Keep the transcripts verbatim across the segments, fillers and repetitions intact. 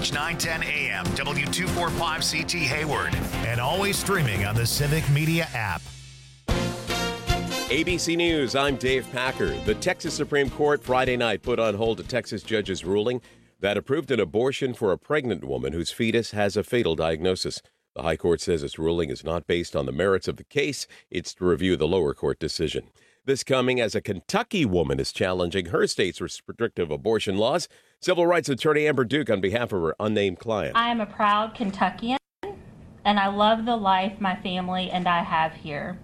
News nine ten A M, W two forty-five C T Hayward, and always streaming on the Civic Media app. A B C News, I'm Dave Packer. The Texas Supreme Court Friday night put on hold a Texas judge's ruling that approved an abortion for a pregnant woman whose fetus has a fatal diagnosis. The High Court says its ruling is not based on the merits of the case. It's to review the lower court decision. This coming as a Kentucky woman is challenging her state's restrictive abortion laws. Civil rights attorney Amber Duke on behalf of her unnamed client. I am a proud Kentuckian, and I love the life my family and I have here.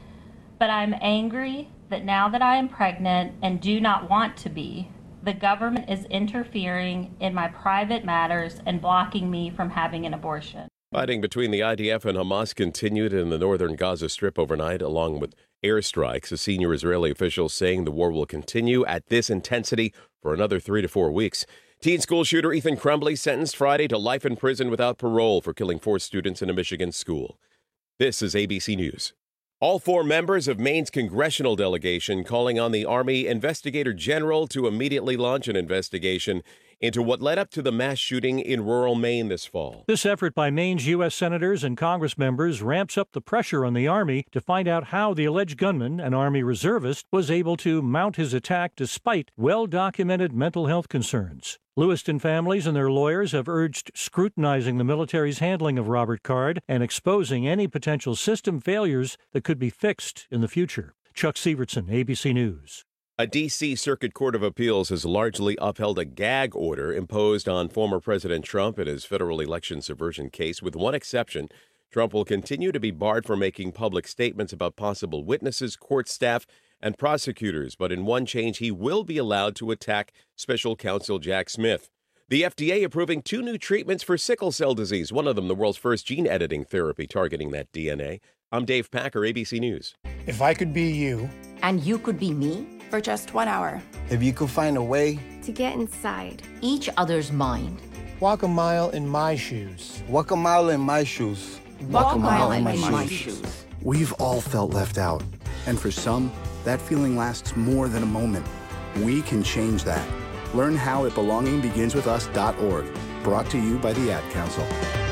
But I'm angry that now that I am pregnant and do not want to be, the government is interfering in my private matters and blocking me from having an abortion. Fighting between the I D F and Hamas continued in the northern Gaza Strip overnight, along with airstrikes. A senior Israeli official saying the war will continue at this intensity for another three to four weeks. Teen school shooter Ethan Crumbley sentenced Friday to life in prison without parole for killing four students in a Michigan school. This is A B C News. All four members of Maine's congressional delegation calling on the Army Investigator General to immediately launch an investigation into what led up to the mass shooting in rural Maine this fall. This effort by Maine's U S senators and Congress members ramps up the pressure on the Army to find out how the alleged gunman, an Army reservist, was able to mount his attack despite well-documented mental health concerns. Lewiston families and their lawyers have urged scrutinizing the military's handling of Robert Card and exposing any potential system failures that could be fixed in the future. Chuck Sievertson, A B C News. A D C Circuit Court of Appeals has largely upheld a gag order imposed on former President Trump in his federal election subversion case. With one exception, Trump will continue to be barred from making public statements about possible witnesses, court staff, and prosecutors. But in one change, he will be allowed to attack special counsel Jack Smith. The F D A approving two new treatments for sickle cell disease, one of them the world's first gene editing therapy targeting that D N A. I'm Dave Packer, A B C News. If I could be you. And you could be me. For just one hour. If you could find a way to get inside each other's mind. Walk a mile in my shoes. Walk a mile in my shoes. Walk, Walk a mile, mile in, in my, my shoes. shoes. We've all felt left out. And for some, that feeling lasts more than a moment. We can change that. Learn how at belonging begins with us dot org. Brought to you by the Ad Council.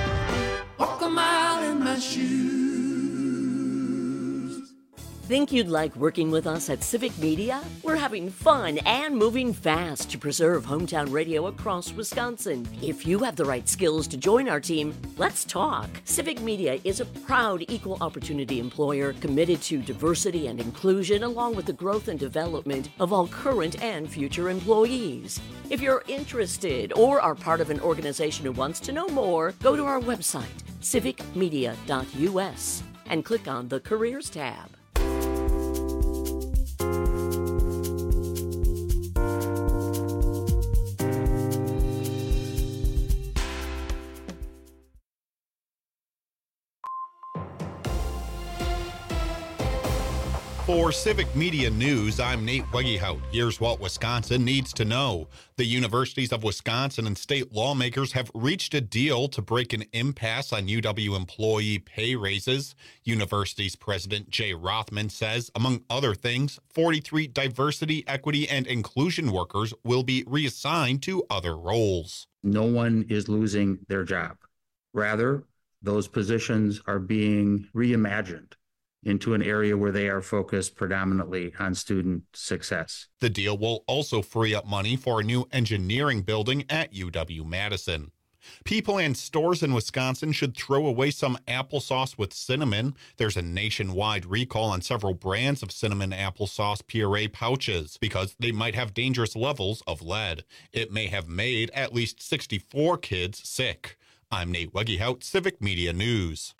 Walk a mile in my shoes. Think you'd like working with us at Civic Media? We're having fun and moving fast to preserve hometown radio across Wisconsin. If you have the right skills to join our team, let's talk. Civic Media is a proud equal opportunity employer committed to diversity and inclusion, along with the growth and development of all current and future employees. If you're interested or are part of an organization who wants to know more, go to our website, civic media dot u s, and click on the Careers tab. For Civic Media News, I'm Nate Wegehout. Here's what Wisconsin needs to know. The universities of Wisconsin and state lawmakers have reached a deal to break an impasse on U W employee pay raises. University's president Jay Rothman says, among other things, forty-three diversity, equity, and inclusion workers will be reassigned to other roles. No one is losing their job. Rather, those positions are being reimagined into an area where they are focused predominantly on student success. The deal will also free up money for a new engineering building at U W-Madison. People and stores in Wisconsin should throw away some applesauce with cinnamon. There's a nationwide recall on several brands of cinnamon applesauce puree pouches because they might have dangerous levels of lead. It may have made at least sixty-four kids sick. I'm Nate Wegehout, Civic Media News.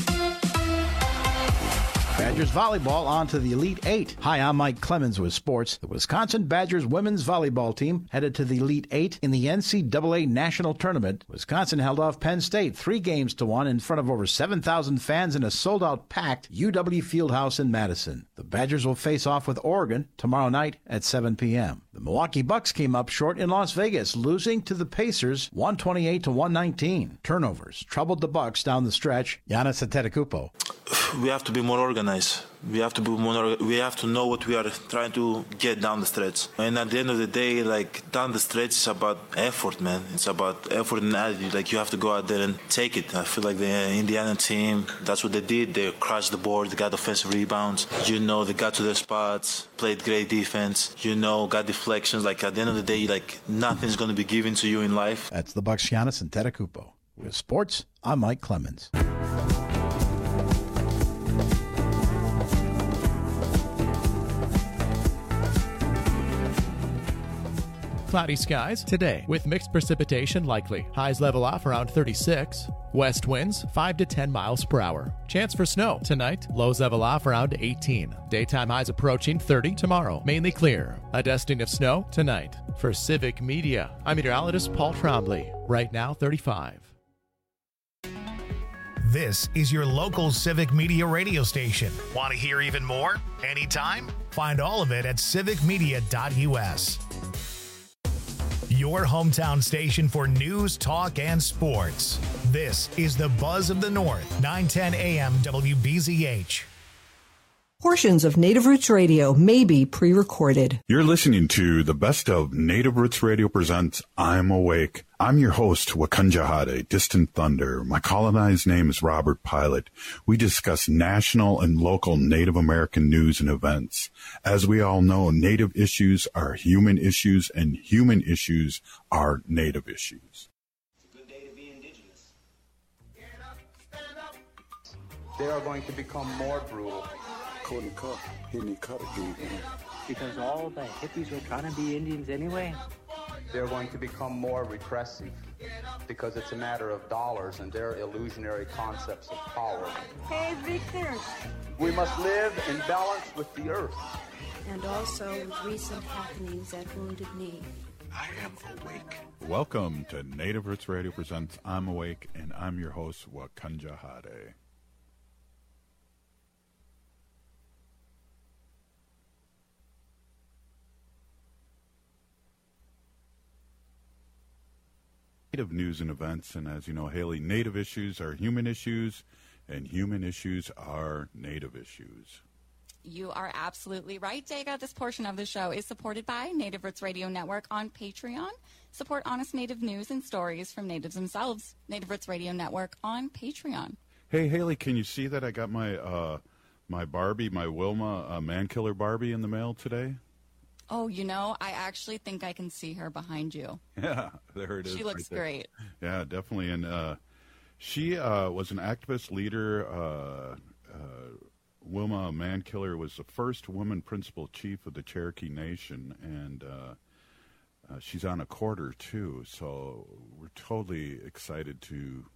Badgers volleyball on to the Elite Eight. Hi, I'm Mike Clemens with sports. The Wisconsin Badgers women's volleyball team headed to the Elite Eight in the N C double A National Tournament. Wisconsin held off Penn State three games to one in front of over seven thousand fans in a sold-out packed U W Fieldhouse in Madison. The Badgers will face off with Oregon tomorrow night at seven p.m. The Milwaukee Bucks came up short in Las Vegas, losing to the Pacers one twenty-eight to one nineteen. Turnovers troubled the Bucks down the stretch. Giannis Antetokounmpo. we have to be more organized. We have to be more. We have to know what we are trying to get down the stretch. And at the end of the day, like down the stretch, it's about effort, man. It's about effort and attitude. Like you have to go out there and take it. I feel like the Indiana team, that's what they did. They crashed the board. They got offensive rebounds. You know, they got to their spots, played great defense. You know, got deflections. Like at the end of the day, like nothing's going to be given to you in life. That's the Bucks, Giannis Antetokounmpo. With sports, I'm Mike Clemens. Cloudy skies today with mixed precipitation likely. Highs level off around thirty-six. West winds five to ten miles per hour. Chance for snow tonight. Lows level off around eighteen. Daytime highs approaching thirty tomorrow. Mainly clear. A dusting of snow tonight. For Civic Media, I'm meteorologist Paul Trombley. Right now thirty-five. This is your local Civic Media radio station. Want to hear even more? Anytime? Find all of it at civic media dot u s. Your hometown station for news, talk, and sports. This is the Buzz of the North, nine ten a m W B Z H. Portions of Native Roots Radio may be pre-recorded. You're listening to the best of Native Roots Radio presents I'm Awake. I'm your host, Wakanja Hade, Distant Thunder. My colonized name is Robert Pilot. We discuss national and local Native American news and events. As we all know, Native issues are human issues, and human issues are Native issues. It's a good day to be indigenous. Get up, stand up. They are going to become more brutal. Because all the hippies were trying to be Indians anyway? They're going to become more repressive because it's a matter of dollars and their illusionary concepts of power. Hey, Victor. We must live in balance with the earth. And also with recent happenings at Wounded Knee. I am awake. Welcome to Native Roots Radio presents I'm Awake, and I'm your host, Wakanja Hade. Native news and events, and as you know, Haley, Native issues are human issues, and human issues are Native issues. You are absolutely right, Daga. This portion of the show is supported by Native Roots Radio Network on Patreon. Support honest Native news and stories from Natives themselves. Native Roots Radio Network on Patreon. Hey, Haley, can you see that I got my uh, my Barbie, my Wilma uh, Man-Killer Barbie in the mail today? Oh, you know, I actually think I can see her behind you. Yeah, there it is. She looks right great. Yeah, definitely. And uh, she uh, was an activist leader. Uh, uh, Wilma Mankiller was the first woman principal chief of the Cherokee Nation, and uh, uh, she's on a quarter, too. So we're totally excited to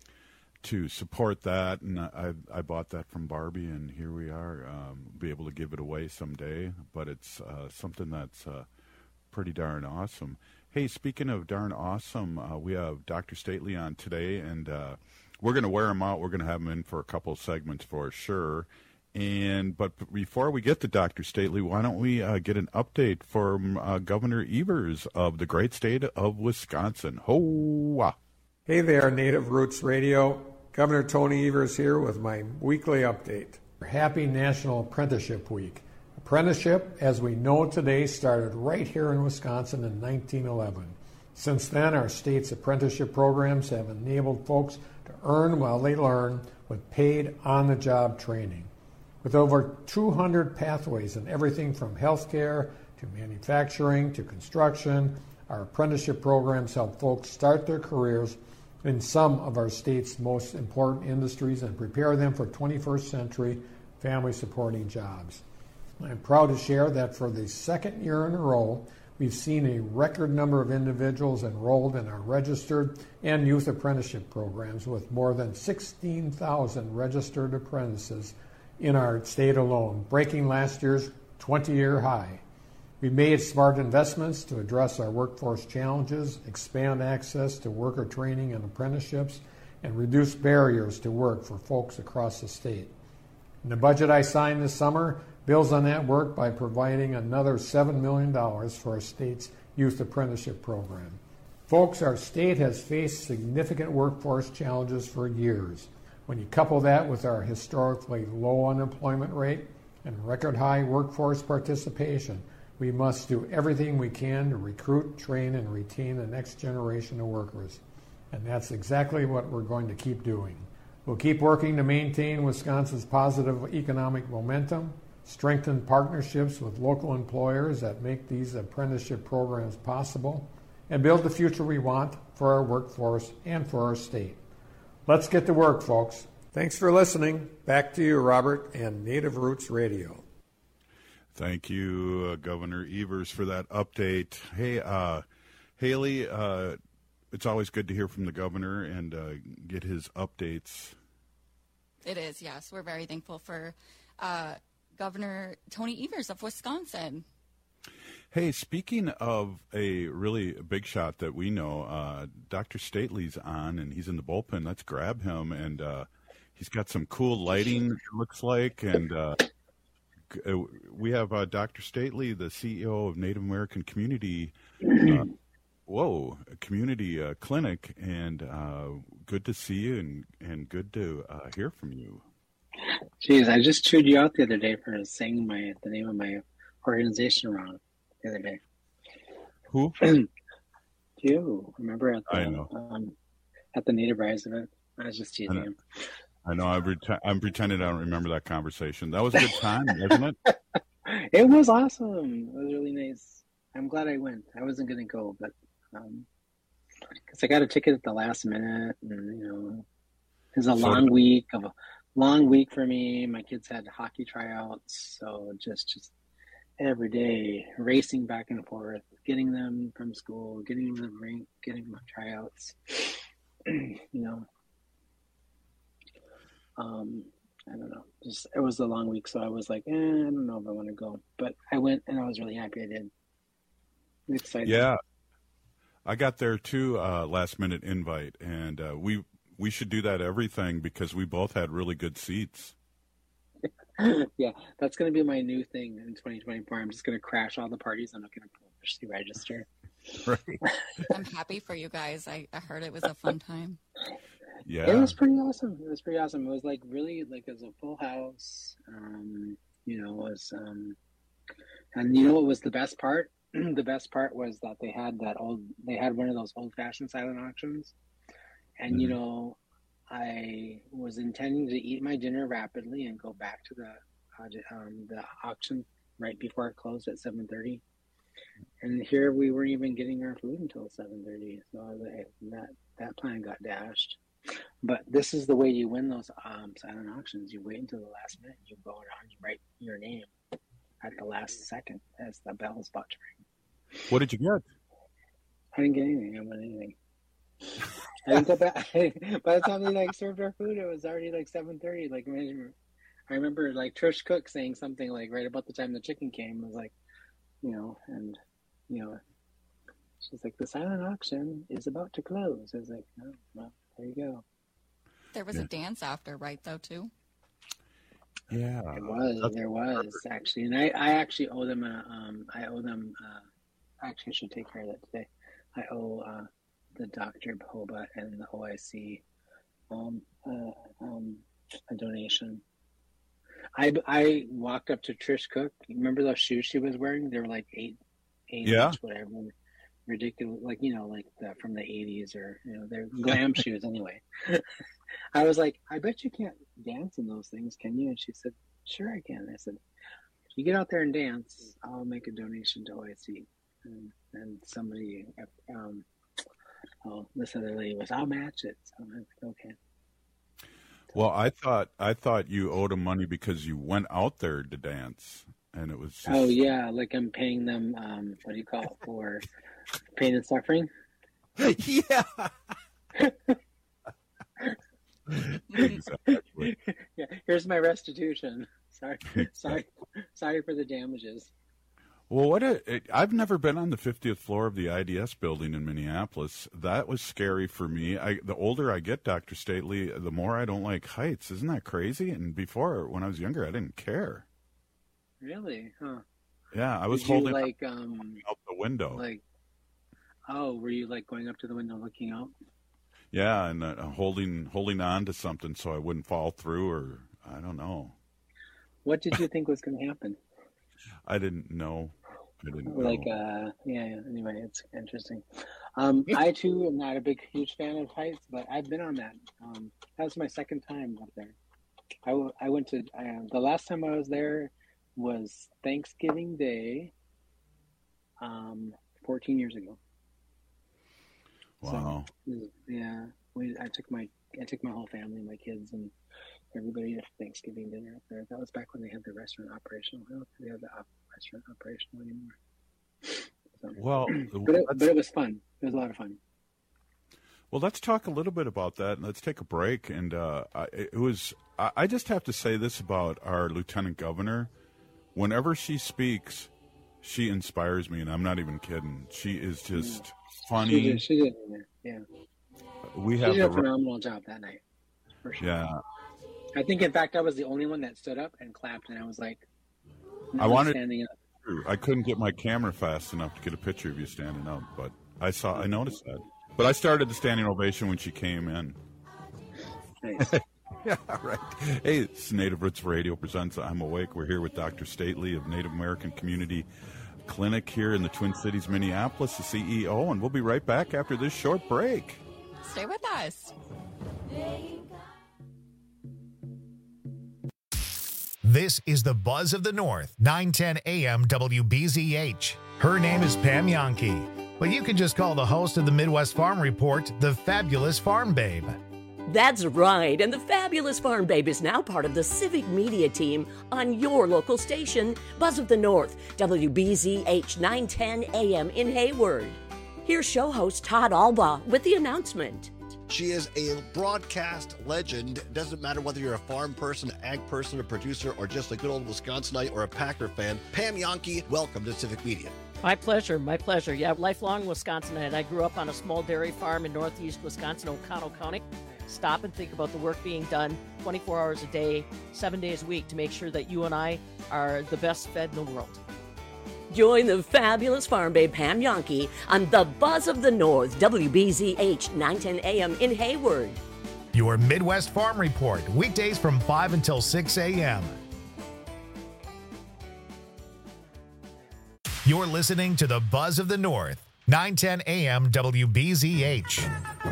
to support that, and I I bought that from Barbie, and here we are. Um, be able to give it away someday, but it's uh, something that's uh, pretty darn awesome. Hey, speaking of darn awesome, uh, we have Doctor Stately on today, and uh, we're going to wear him out. We're going to have him in for a couple of segments for sure. And but before we get to Doctor Stately, why don't we uh, get an update from uh, Governor Evers of the great state of Wisconsin? Ho-wah. Hey there, Native Roots Radio. Governor Tony Evers here with my weekly update. Happy National Apprenticeship Week. Apprenticeship, as we know today, started right here in Wisconsin in nineteen eleven. Since then, our state's apprenticeship programs have enabled folks to earn while they learn with paid on-the-job training. With over two hundred pathways in everything from healthcare to manufacturing to construction, our apprenticeship programs help folks start their careers in some of our state's most important industries and prepare them for twenty-first century family-supporting jobs. I'm proud to share that for the second year in a row, we've seen a record number of individuals enrolled in our registered and youth apprenticeship programs, with more than sixteen thousand registered apprentices in our state alone, breaking last year's twenty-year high. We made smart investments to address our workforce challenges, expand access to worker training and apprenticeships, and reduce barriers to work for folks across the state. In the budget I signed this summer builds on that work by providing another seven million dollars for our state's youth apprenticeship program. Folks, our state has faced significant workforce challenges for years. When you couple that with our historically low unemployment rate and record high workforce participation, we must do everything we can to recruit, train, and retain the next generation of workers. And that's exactly what we're going to keep doing. We'll keep working to maintain Wisconsin's positive economic momentum, strengthen partnerships with local employers that make these apprenticeship programs possible, and build the future we want for our workforce and for our state. Let's get to work, folks. Thanks for listening. Back to you, Robert, and Native Roots Radio. Thank you, uh, Governor Evers, for that update. Hey, uh, Haley, uh, it's always good to hear from the governor and uh, get his updates. It is, yes. We're very thankful for uh, Governor Tony Evers of Wisconsin. Hey, speaking of a really big shot that we know, uh, Doctor Stately's on, and he's in the bullpen. Let's grab him, and uh, he's got some cool lighting, it looks like, and uh, we have uh, Doctor Stately, the C E O of Native American Community, uh, whoa, Community uh, Clinic, and uh, good to see you, and, and good to uh, hear from you. Jeez, I just chewed you out the other day for saying my the name of my organization wrong. The other day. Who? You remember at the I know. Um, at the Native Rise event? I was just teasing I know. him. I know. I'm, pretend, I'm pretending I don't remember that conversation. That was a good time, wasn't it? It was awesome. It was really nice. I'm glad I went. I wasn't going to go, but um, because I got a ticket at the last minute, and you know, it was a So- long week of a long week for me. My kids had hockey tryouts, so just just. every day, racing back and forth, getting them from school, getting them to the rink, getting them tryouts. you know, um, I don't know. Just it was a long week, so I was like, eh, I don't know if I want to go. But I went, and I was really happy I did. I'm excited. Yeah, I got there too. Uh, last minute invite, and uh, we we should do that everything because we both had really good seats. Yeah, that's going to be my new thing in twenty twenty-four. I'm just going to crash all the parties. I'm not going to push register. Right. I'm happy for you guys. I, I heard it was a fun time. Yeah. It was pretty awesome. It was pretty awesome. It was like really like it was a full house. Um, you know, it was um, and you know what was the best part? The best part was that they had that old. They had one of those old-fashioned silent auctions, and mm-hmm. you know. I was intending to eat my dinner rapidly and go back to the um, the auction right before it closed at seven thirty. And here we weren't even getting our food until seven thirty. So I was like, that that plan got dashed. But this is the way you win those um, silent auctions. You wait until the last minute. You go around, you write your name at the last second as the bell is about to ring. What did you get? I didn't get anything. I didn't get anything. I didn't go back. By the time they like served our food, it was already like seven thirty. Like I remember like Trish Cook saying something like right about the time the chicken came. It was like, you know, and you know, she's like, the silent auction is about to close. I was like, oh, well, there you go. There was yeah. a dance after, right? Though too. Yeah, it was. That's there was perfect. actually, and I, I actually owe them a. Um, I owe them. Uh, actually, I should take care of that today. I owe. Uh, the Doctor Hoba and the O I C um, uh, um, a donation. I, I walked up to Trish Cook. Remember those shoes she was wearing? They were like eight, eight yeah. inch, whatever. Ridiculous, like, you know, like the, from the eighties or, you know, they're glam shoes anyway. I was like, I bet you can't dance in those things, can you? And she said, sure I can. I said, if you get out there and dance, I'll make a donation to O I C. And, and somebody, um, oh, this other lady was, I'll match it. So I was like, okay. Well, I thought I thought you owed them money because you went out there to dance, and it was. Just... Oh yeah, like I'm paying them. Um, what do you call it for? Pain and suffering. Yeah. Exactly. Yeah. Here's my restitution. Sorry, sorry, sorry for the damages. Well, what a, it, I've never been on the fiftieth floor of the I D S building in Minneapolis. That was scary for me. I, the older I get, Doctor Stately, the more I don't like heights. Isn't that crazy? And before, when I was younger, I didn't care. Really? Huh. Yeah, I was Did holding you, like um out the window. Like, oh, were you like going up to the window looking out? Yeah, and uh, holding holding on to something so I wouldn't fall through, or I don't know. What did you think was going to happen? I didn't know. I didn't Like, know. uh, yeah, yeah. Anyway, it's interesting. Um, I too am not a big, huge fan of heights, but I've been on that. Um, that was my second time up there. I, w- I went to uh, the last time I was there was Thanksgiving Day, um, fourteen years ago. Wow. So, yeah, we I took my I took my whole family, my kids, and everybody to Thanksgiving dinner up there. That was back when they had the restaurant operational. I don't think they have the op- restaurant operational anymore. So, Well, but it, but it was fun. It was a lot of fun. Well, let's talk a little bit about that, and let's take a break. And uh, I, it was I, I just have to say this about our lieutenant governor. Whenever she speaks, she inspires me, and I'm not even kidding. She is just Yeah. funny. She did, she did, yeah. We She have did a the, phenomenal job that night, for sure. yeah. I think, in fact, I was the only one that stood up and clapped, and I was like, no I one's wanted. standing up. I couldn't get my camera fast enough to get a picture of you standing up, but I saw. I noticed that. But I started the standing ovation when she came in. Nice. Yeah, right. Hey, it's Native Roots Radio presents I'm Awake. We're here with Doctor Stately of Native American Community Clinic here in the Twin Cities, Minneapolis, the C E O, and we'll be right back after this short break. Stay with us. This is the Buzz of the North, nine ten A M W B Z H. Her name is Pam Yankee, but you can just call the host of the Midwest Farm Report the Fabulous Farm Babe. That's right, and the Fabulous Farm Babe is now part of the Civic Media team on your local station, Buzz of the North, W B Z H nine ten A M in Hayward. Here's show host Todd Alba with the announcement. She is a broadcast legend. Doesn't matter whether you're a farm person, ag person, a producer, or just a good old Wisconsinite or a Packer fan. Pam Yankee, welcome to Civic Media. My pleasure, my pleasure. Yeah, lifelong Wisconsinite. I grew up on a small dairy farm in northeast Wisconsin, Oconto County. Stop and think about the work being done twenty-four hours a day, seven days a week to make sure that you and I are the best fed in the world. Join the Fabulous Farm Babe Pam Yankee on the Buzz of the North, W B Z H nine ten A M in Hayward. Your Midwest Farm Report, weekdays from five until six A M. You're listening to the Buzz of the North, nine ten A M W B Z H.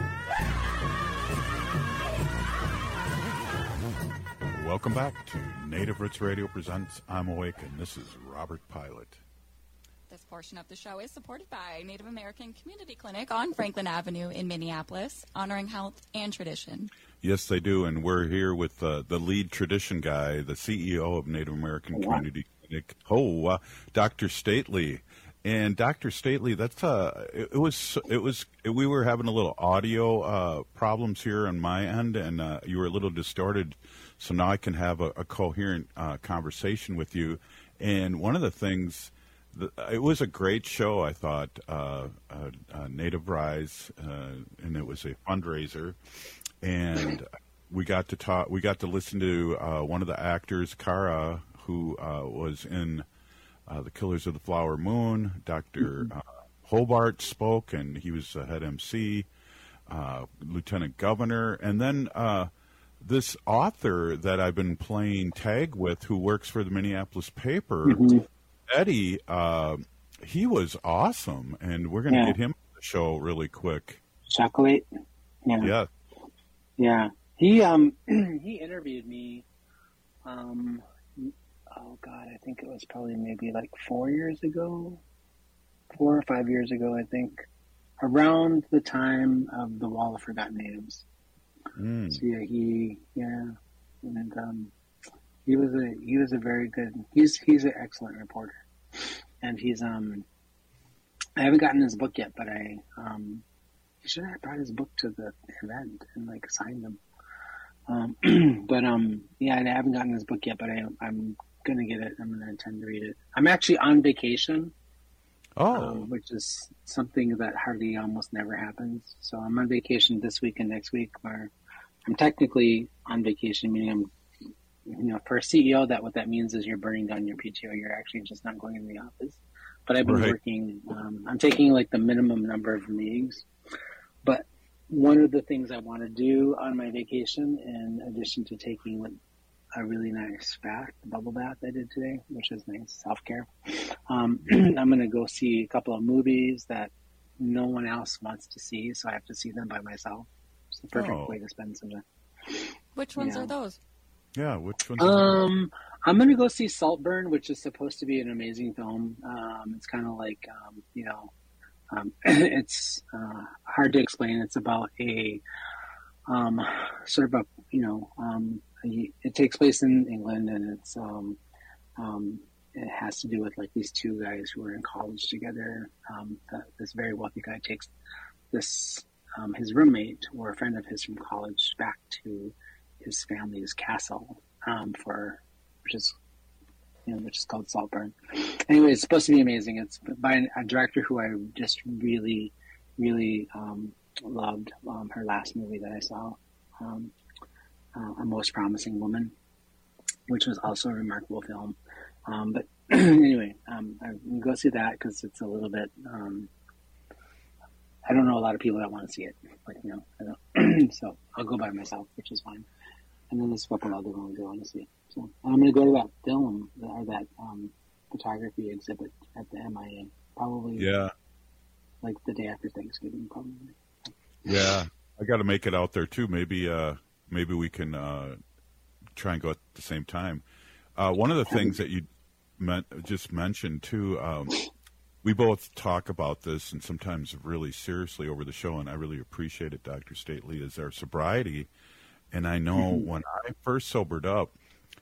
Welcome back to Native Roots Radio presents I'm Awake, and this is Robert Pilot. This portion of the show is supported by Native American Community Clinic on Franklin Avenue in Minneapolis, honoring health and tradition. Yes, they do, and we're here with uh, the lead tradition guy, the C E O of Native American Community Clinic, oh, uh, Doctor Stately. And Doctor Stately, that's uh, it, it was it was we were having a little audio uh, problems here on my end, and uh, you were a little distorted. So now I can have a, a coherent uh, conversation with you. And one of the things. It was a great show, I thought, uh, uh, uh, Native Rise, uh, and it was a fundraiser, and we got to talk. We got to listen to uh, one of the actors, Kara, who uh, was in uh, The Killers of the Flower Moon. Doctor Uh, Hobart spoke, and he was the head M C, uh, Lieutenant Governor, and then uh, this author that I've been playing tag with, who works for the Minneapolis paper. Mm-hmm. Eddie, uh, he was awesome, and we're going to Yeah. get him on the show really quick. Chocolate. Yeah. Yeah. Yeah. He um he interviewed me. Um, oh God, I think it was probably maybe like four years ago, four or five years ago, I think, around the time of the Wall of Forgotten Natives. Mm. So yeah, he yeah, and um. He was a he was a very good he's he's an excellent reporter, and he's um I haven't gotten his book yet, but I um he should have brought his book to the event and like signed them. Um, but um yeah, I haven't gotten his book yet, but I I'm gonna get it. I'm gonna intend to read it. I'm actually on vacation. Oh, um, which is something that hardly almost never happens. So I'm on vacation this week and next week. Where I'm technically on vacation, meaning I'm. You know, for a C E O, that what that means is you're burning down your P T O. You're actually just not going in the office. But I've been Right. working. Um, I'm taking like the minimum number of meetings. But one of the things I want to do on my vacation, in addition to taking a really nice bath, bubble bath I did today, which is nice self-care, um, I'm going to go see a couple of movies that no one else wants to see, so I have to see them by myself. It's the perfect Oh. way to spend some time. Which ones Yeah. are those? Yeah, which ones? Um, I'm gonna go see Saltburn, which is supposed to be an amazing film. Um, it's kind of like, um, you know, um, it's uh, hard to explain. It's about a um, sort of a, you know, um, a, it takes place in England, and it's um, um, it has to do with like these two guys who are in college together. Um, the, this very wealthy guy takes this um, his roommate or a friend of his from college back to his family's castle um, for, which is, you know, which is called Saltburn. Anyway, it's supposed to be amazing. It's by a director who I just really, really um, loved. Um, her last movie that I saw, um, uh, A Most Promising Woman, which was also a remarkable film. Um, but anyway, um, I can go see that because it's a little bit. Um, I don't know a lot of people that want to see it, but you know, I don't. So I'll go by myself, which is fine. And then there's a couple other ones I want to see. So and I'm going to go to that film or that um, photography exhibit at the M I A. Probably. Yeah. Like the day after Thanksgiving, probably. Yeah, I got to make it out there too. Maybe, uh, maybe we can uh, try and go at the same time. Uh, one of the things that you meant, just mentioned too, um, we both talk about this and sometimes really seriously over the show, and I really appreciate it, Doctor Stately, is our sobriety. And I know mm-hmm. when I first sobered up,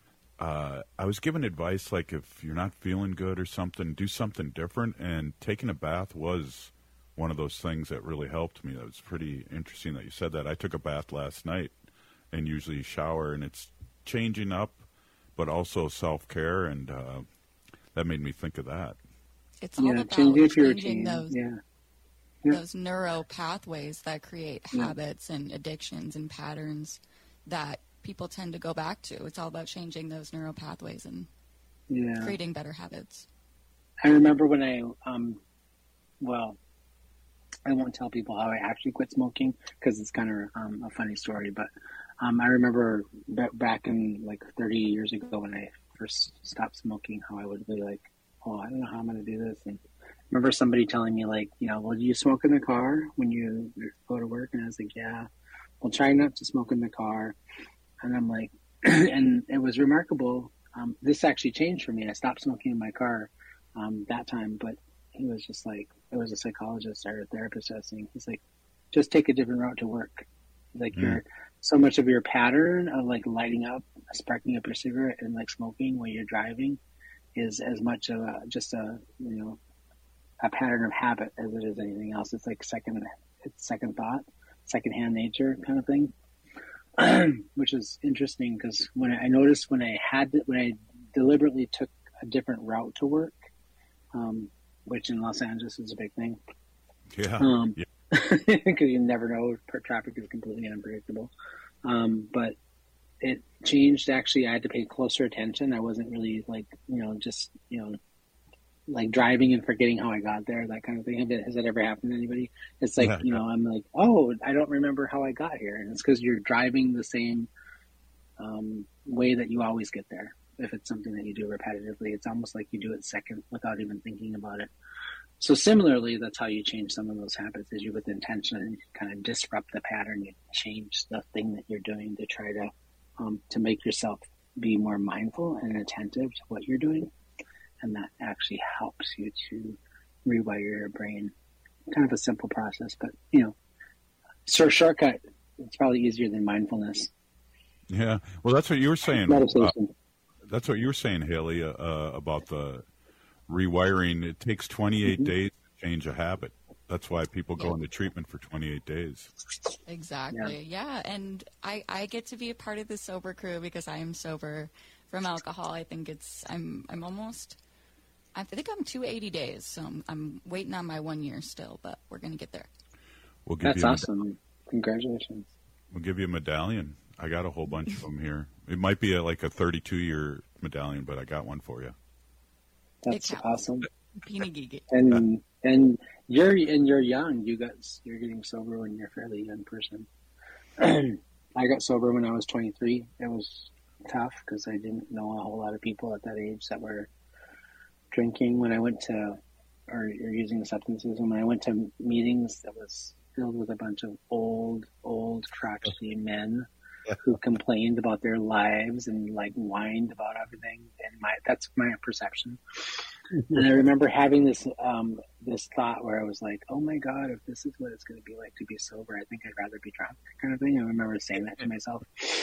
uh, I was given advice like if you're not feeling good or something, do something different. And taking a bath was one of those things that really helped me. That was pretty interesting that you said that. I took a bath last night and usually shower, and it's changing up, but also self-care, and uh, that made me think of that. It's all yeah, about changing, changing those, yeah. Yeah. those neuro pathways that create Yeah. habits and addictions and patterns that people tend to go back to. It's all about changing those neural pathways and Yeah. creating better habits. I remember when I, um, well, I won't tell people how I actually quit smoking because it's kind of um, a funny story. But um, I remember b- back in like thirty years ago when I first stopped smoking, how I would be like, oh, I don't know how I'm going to do this. And I remember somebody telling me like, you know, well, do you smoke in the car when you go to work? And I was like, yeah. Well, try not to smoke in the car. And I'm like, and it was remarkable. Um, this actually changed for me. I stopped smoking in my car um, that time, but he was just like, it was a psychologist or a therapist I was saying. He's like, just take a different route to work. Like mm. you're so much of your pattern of like lighting up, sparking up your cigarette and like smoking when you're driving is as much of a, just a, you know, a pattern of habit as it is anything else. It's like second, it's second thought, secondhand nature kind of thing. Which is interesting because when I, I noticed when I had to, when I deliberately took a different route to work, um, which in Los Angeles is a big thing. Yeah. Um, yeah. Because you never know, traffic is completely unpredictable. Um, but it changed. Actually, I had to pay closer attention. I wasn't really like you know just you know like driving and forgetting how I got there, that kind of thing. Have it, has that ever happened to anybody? It's like, yeah, you know, I'm like, oh, I don't remember how I got here. And it's because you're driving the same um, way that you always get there. If it's something that you do repetitively, it's almost like you do it second without even thinking about it. So similarly, that's how you change some of those habits, is you with intention and you kind of disrupt the pattern. You change the thing that you're doing to try to, um, to make yourself be more mindful and attentive to what you're doing. And that actually helps you to rewire your brain. Kind of a simple process, but, you know, so shortcut, it's probably easier than mindfulness. Yeah. Well, that's what you were saying. Meditation. Uh, that's what you were saying, Haley, uh, about the rewiring. It takes twenty-eight mm-hmm. days to change a habit. That's why people go yeah. into treatment for twenty-eight days. Exactly. Yeah. yeah. And I, I get to be a part of the sober crew because I am sober from alcohol. I think it's, I'm, I'm almost... I think I'm two hundred eighty days, so I'm, I'm waiting on my one year still, but we're going to get there. We'll give That's you awesome. Med- Congratulations. We'll give you a medallion. I got a whole bunch of them here. It might be a, like a thirty-two year medallion, but I got one for you. That's awesome. Pinagigi. And and you're and you're young. You got you're getting sober when you're a fairly young person. I got sober when I was twenty-three. It was tough because I didn't know a whole lot of people at that age that were drinking. When I went to or, or using substances, and when I went to meetings, that was filled with a bunch of old, old, crotchety men who complained about their lives and like whined about everything. And my that's my perception. And I remember having this um, this thought where I was like, "Oh my God, if this is what it's going to be like to be sober, I think I'd rather be drunk," kind of thing. I remember saying that to myself.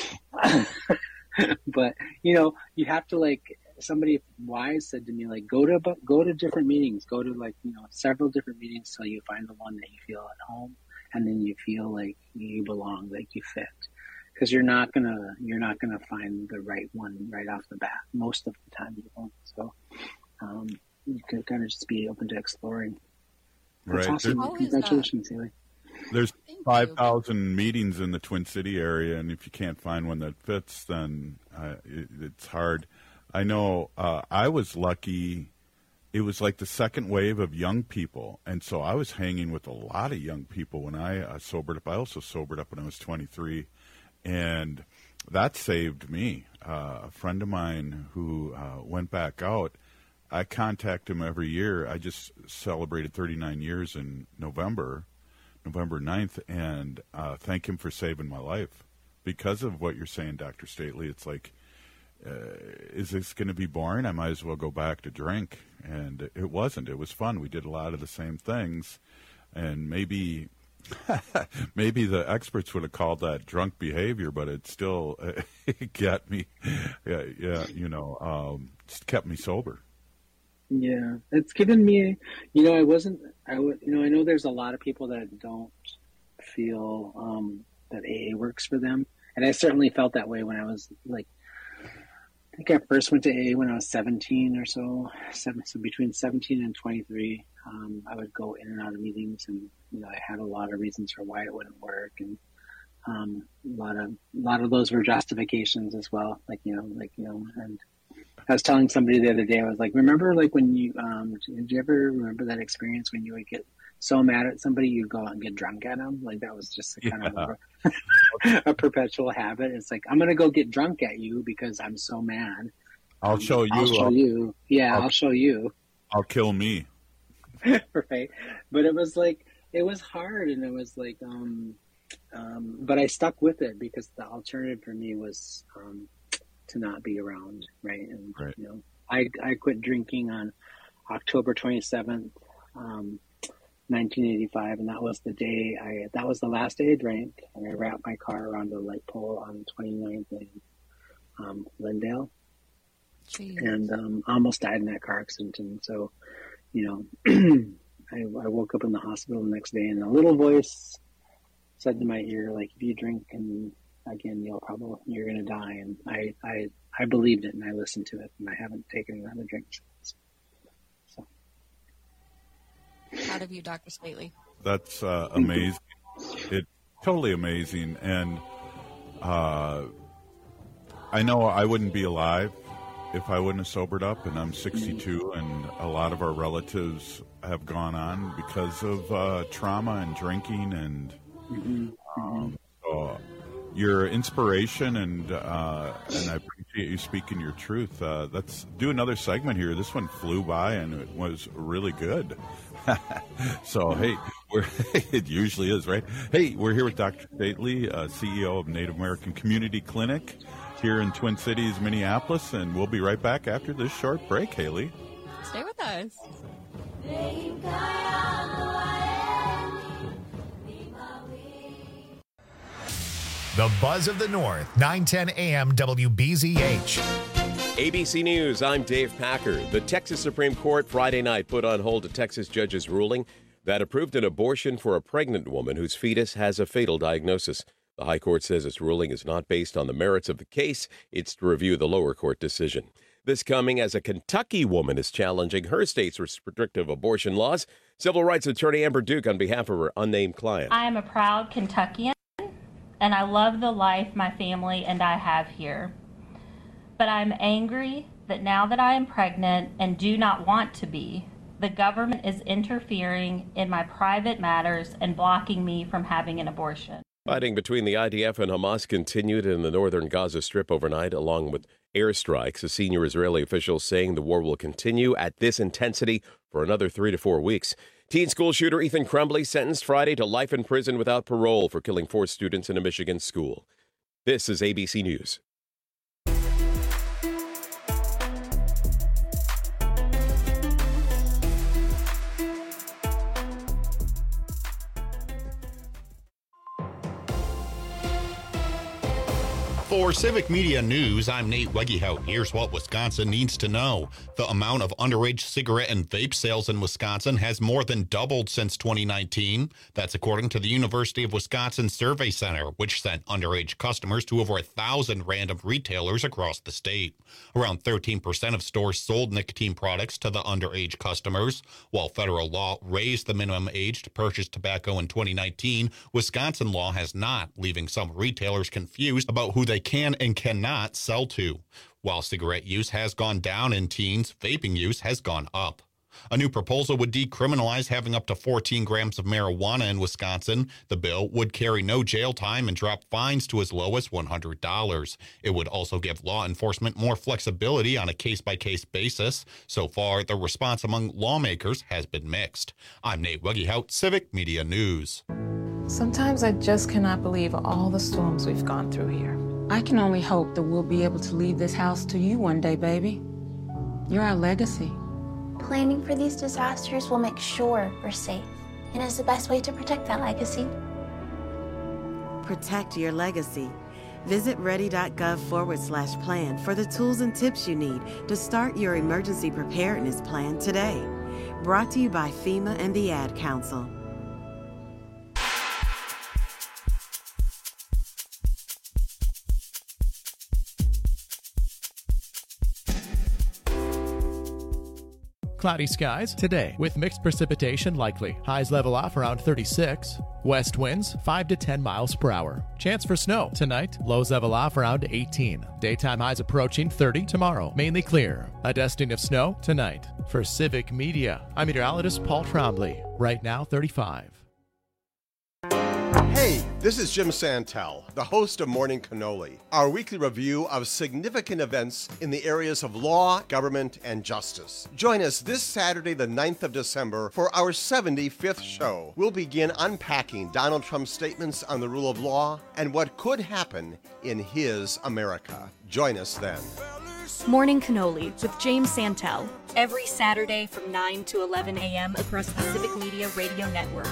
But you know, you have to like somebody wise said to me, like, go to go to different meetings, go to like you know several different meetings till you find the one that you feel at home, and then you feel like you belong, like you fit. Because you're not gonna you're not gonna find the right one right off the bat. Most of the time, you won't. So. Um, you can kind of just be open to exploring. That's right. awesome. There's, Congratulations, Haley. There's five thousand meetings in the Twin City area, and if you can't find one that fits, then uh, it, it's hard. I know uh, I was lucky. It was like the second wave of young people, and so I was hanging with a lot of young people when I uh, sobered up. I also sobered up when I was twenty-three, and that saved me. Uh, a friend of mine who uh, went back out, I contact him every year. I just celebrated thirty-nine years in November, November ninth, and uh, thank him for saving my life. Because of what you're saying, Doctor Stately, it's like, uh, is this going to be boring? I might as well go back to drink. And it wasn't. It was fun. We did a lot of the same things. And maybe maybe the experts would have called that drunk behavior, but it still it got me, yeah, yeah, you know, um, just kept me sober. Yeah, it's given me, you know, I wasn't, I would, you know, I know there's a lot of people that don't feel um, that A A works for them. And I certainly felt that way when I was like, I think I first went to A A when I was seventeen or so, seven, so between seventeen and twenty-three. Um, I would go in and out of meetings, and, you know, I had a lot of reasons for why it wouldn't work. And um, a lot of, a lot of those were justifications as well. Like, you know, like, you know, and I was telling somebody the other day, I was like, remember like when you, um, did you ever remember that experience when you would get so mad at somebody, you'd go out and get drunk at them? Like that was just a kind yeah. of a, a perpetual habit. It's like, I'm going to go get drunk at you because I'm so mad. I'll show you. I'll show I'll, you. Yeah, I'll, I'll show you. I'll kill me. Right. But it was like, it was hard, and it was like, um, um, but I stuck with it because the alternative for me was, um, to not be around, right? And right. you know, I I quit drinking on October twenty-seventh, um, nineteen eighty-five, and that was the day I that was the last day I drank, and I wrapped my car around the light pole on twenty-ninth in um, Lindale, Jeez. and um, almost died in that car accident. And so, you know, I, I woke up in the hospital the next day, and a little voice said to my ear, like, if you drink and again, you'll probably, you're going to die. And I, I, I believed it, and I listened to it, and I haven't taken another drink since. So. Proud of you, Doctor Stately. That's uh, amazing. It's totally amazing. And uh, I know I wouldn't be alive if I wouldn't have sobered up, and I'm sixty-two, and a lot of our relatives have gone on because of uh, trauma and drinking, and mm-hmm. um, so your inspiration, and uh, and I appreciate you speaking your truth. Uh, let's do another segment here. This one flew by, and it was really good. So, hey, we're, it usually is, right? Hey, we're here with Doctor Stately, uh, C E O of Native American Community Clinic here in Twin Cities, Minneapolis, and we'll be right back after this short break, Haley. Stay with us. The Buzz of the North, nine ten A M W B Z H. A B C News, I'm Dave Packer. The Texas Supreme Court Friday night put on hold a Texas judge's ruling that approved an abortion for a pregnant woman whose fetus has a fatal diagnosis. The High Court says its ruling is not based on the merits of the case. It's to review the lower court decision. This coming as a Kentucky woman is challenging her state's restrictive abortion laws. Civil rights attorney Amber Duke on behalf of her unnamed client. I am a proud Kentuckian, and I love the life my family and I have here. But I'm angry that now that I am pregnant and do not want to be, The government is interfering in my private matters and blocking me from having an abortion. Fighting between the I D F and Hamas continued in the northern Gaza Strip overnight, along with airstrikes. A senior Israeli official saying the war will continue at this intensity for another three to four weeks. Teen school shooter Ethan Crumbley sentenced Friday to life in prison without parole for killing four students in a Michigan school. This is A B C News. For Civic Media News, I'm Nate Wegehout. Here's what Wisconsin needs to know. The amount of underage cigarette and vape sales in Wisconsin has more than doubled since twenty nineteen. That's according to the University of Wisconsin Survey Center, which sent underage customers to over a thousand random retailers across the state. Around thirteen percent of stores sold nicotine products to the underage customers. While federal law raised the minimum age to purchase tobacco in twenty nineteen, Wisconsin law has not, leaving some retailers confused about who they can and cannot sell to. While cigarette use has gone down in teens, vaping use has gone up. A new proposal would decriminalize having up to fourteen grams of marijuana in Wisconsin. The bill would carry no jail time and drop fines to as low as one hundred dollars. It would also give law enforcement more flexibility on a case-by-case basis. So far, the response among lawmakers has been mixed. I'm Nate Wegehout, Civic Media News. Sometimes I just cannot believe all the storms we've gone through here. I can only hope that we'll be able to leave this house to you one day, baby. You're our legacy. Planning for these disasters will make sure we're safe, and is the best way to protect that legacy. Protect your legacy. Visit ready.gov forward slash plan for the tools and tips you need to start your emergency preparedness plan today. Brought to you by FEMA and the Ad Council. Cloudy skies today with mixed precipitation likely. Highs level off around thirty-six. West winds five to ten miles per hour. Chance for snow tonight. Lows level off around eighteen. Daytime highs approaching thirty tomorrow. Mainly clear. A dusting of snow tonight. For Civic Media, I'm meteorologist Paul Trombley. Right now thirty-five. Hey, this is Jim Santel, the host of Morning Cannoli, our weekly review of significant events in the areas of law, government, and justice. Join us this Saturday, the ninth of December, for our seventy-fifth show. We'll begin unpacking Donald Trump's statements on the rule of law and what could happen in his America. Join us then. Morning Cannoli with James Santel, every Saturday from nine to eleven a.m. across the Civic Media Radio Network.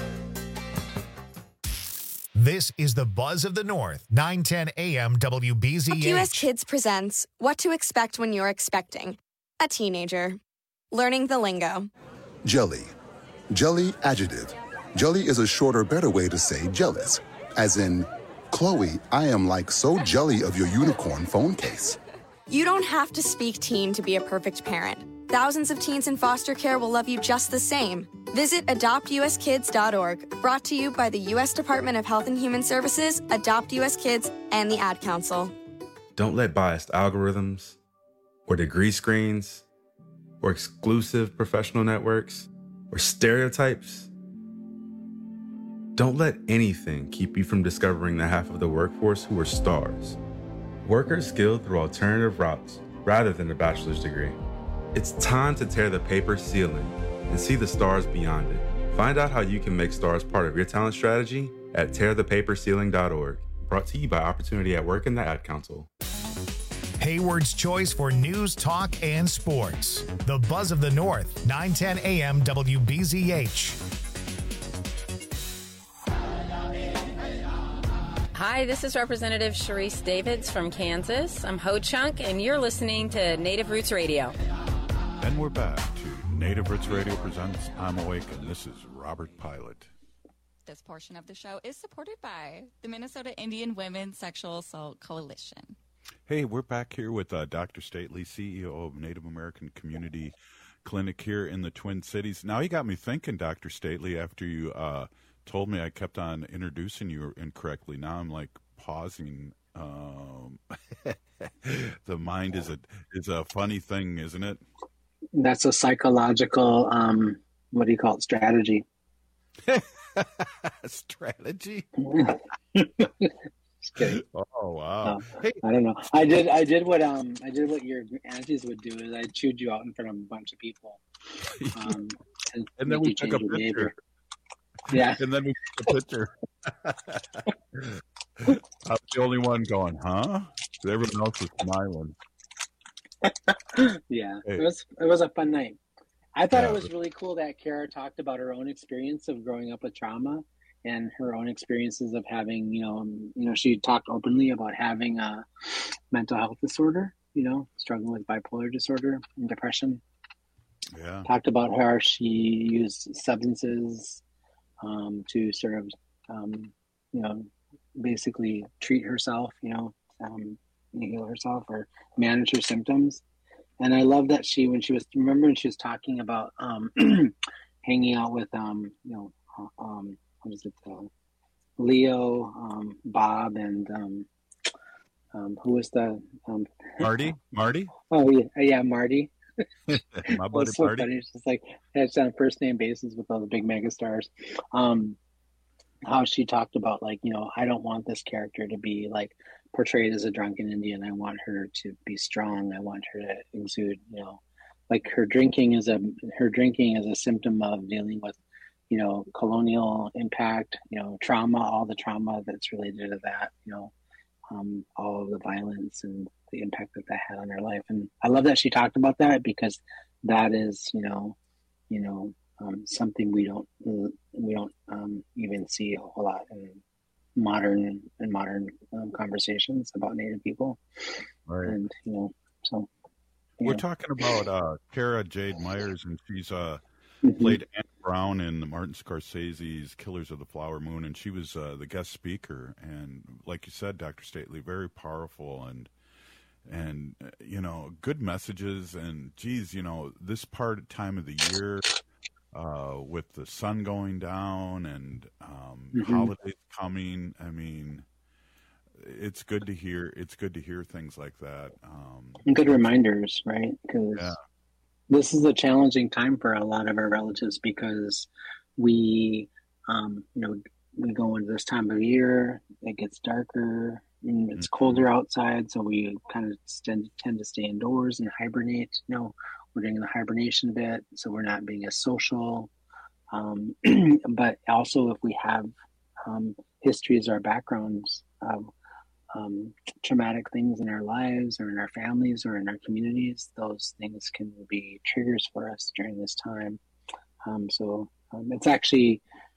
This is the Buzz of the North, nine ten a.m. W B Z H. U S Kids presents What to Expect When You're Expecting a Teenager. Learning the lingo. Jelly. Jelly adjective. Jelly is a shorter, better way to say jealous. As in, Chloe, I am like so jelly of your unicorn phone case. You don't have to speak teen to be a perfect parent. Thousands of teens in foster care will love you just the same. Visit adopt u s kids dot org, brought to you by the U S Department of Health and Human Services, Adopt U S Kids, and the Ad Council. Don't let biased algorithms, or degree screens, or exclusive professional networks, or stereotypes, don't let anything keep you from discovering the half of the workforce who are stars. Workers skilled through alternative routes rather than a bachelor's degree. It's time to tear the paper ceiling and see the stars beyond it. Find out how you can make stars part of your talent strategy at tear the paper ceiling dot org. Brought to you by Opportunity at Work and the Ad Council. Hayward's choice for news, talk, and sports. The Buzz of the North, nine ten a.m. W B Z H. Hi, this is Representative Sharice Davids from Kansas. I'm Ho Chunk, and you're listening to Native Roots Radio. And we're back to Native Roots Radio presents I'm Awake, and this is Robert Pilot. This portion of the show is supported by the Minnesota Indian Women's Sexual Assault Coalition. Hey, we're back here with uh, Doctor Stately, C E O of Native American Community Clinic here in the Twin Cities. Now, you got me thinking, Doctor Stately, after you uh, told me I kept on introducing you incorrectly. Now I'm like pausing. Um, the mind is a is a funny thing, isn't it? That's a psychological, um, what do you call it, strategy. Strategy? Just kidding. Oh wow! No, Hey, I don't know. I did. I did what um. I did what your aunties would do. Is I chewed you out in front of a bunch of people. Um, and, and then make we you took change a your picture. behavior. Yeah. And then we took a picture. I was the only one going, huh? Everyone else was smiling. Yeah, Hey. it was it was a fun night. I thought Yeah. it was really cool that Kara talked about her own experience of growing up with trauma and her own experiences of having, you know, um, you know, she talked openly about having a mental health disorder, you know, struggling with bipolar disorder and depression. Yeah. Talked about how she used substances um, to sort of, um, you know, basically treat herself, you know, um, heal herself or manage her symptoms. And I love that she, when she was, remember when she was talking about um, hanging out with, um, you know, uh, um, what is it, uh, Leo, um, Bob, and um, um, who was the um, Marty? Marty? Oh yeah, yeah, Marty. My It buddy was so Marty. funny. It's just like it's on a first name basis with all the big mega stars. Um, how she talked about like, you know, I don't want this character to be like portrayed as a drunken Indian. I want her to be strong. I want her to exude, you know, like her drinking is a her drinking is a symptom of dealing with, you know, colonial impact, you know, trauma, all the trauma that's related to that, you know, um, all of the violence and the impact that that had on her life. And I love that she talked about that because that is, you know, you know, um, something we don't we don't um, even see a whole lot in modern in modern um, conversations about Native people. Right. And you know, so yeah. We're talking about uh, Kara Jade Myers, and she's uh, Mhm. played Anne Brown in the Martin Scorsese's Killers of the Flower Moon, and she was uh, the guest speaker. And like you said, Doctor Stately, very powerful and and uh, you know, good messages. And geez, you know, this part time of the year uh, with the sun going down and um, Mhm. holidays coming, I mean, it's good to hear. It's good to hear things like that. Um, And good reminders, right? Because Yeah. this is a challenging time for a lot of our relatives because we, um, you know, we go into this time of year, it gets darker, and it's colder outside, so we kind of tend, tend to stay indoors and hibernate. You know, we're doing the hibernation bit, so we're not being as social. Um, but also, if we have um, histories or backgrounds of um, traumatic things in our lives or in our families or in our communities, those things can be triggers for us during this time. Um, so um, it's actually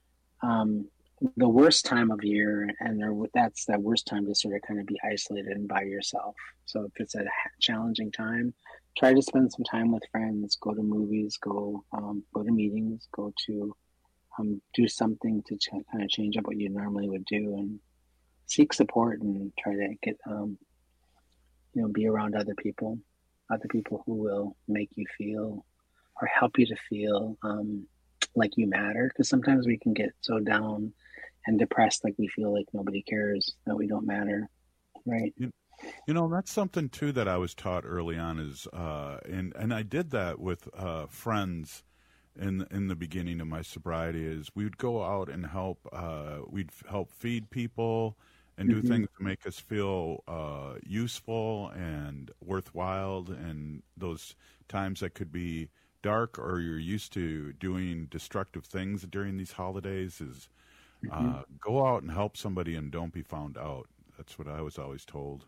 um, the worst time of year, and there, that's the worst time to sort of kind of be isolated and by yourself. So if it's a challenging time, try to spend some time with friends, go to movies, go um, go to meetings, go to um, do something to ch- kind of change up what you normally would do, and seek support and try to get, um, you know, be around other people, other people who will make you feel or help you to feel um, like you matter. Because sometimes we can get so down and depressed, like we feel like nobody cares, that we don't matter, right? You, you know, that's something too that I was taught early on is, uh, and and I did that with uh, friends in in the beginning of my sobriety. Is we would go out and help. Uh, we'd f- help feed people and do Mhm. things to make us feel uh, useful and worthwhile. And those times that could be dark, or you're used to doing destructive things during these holidays, is uh, Mhm. go out and help somebody and don't be found out. That's what I was always told.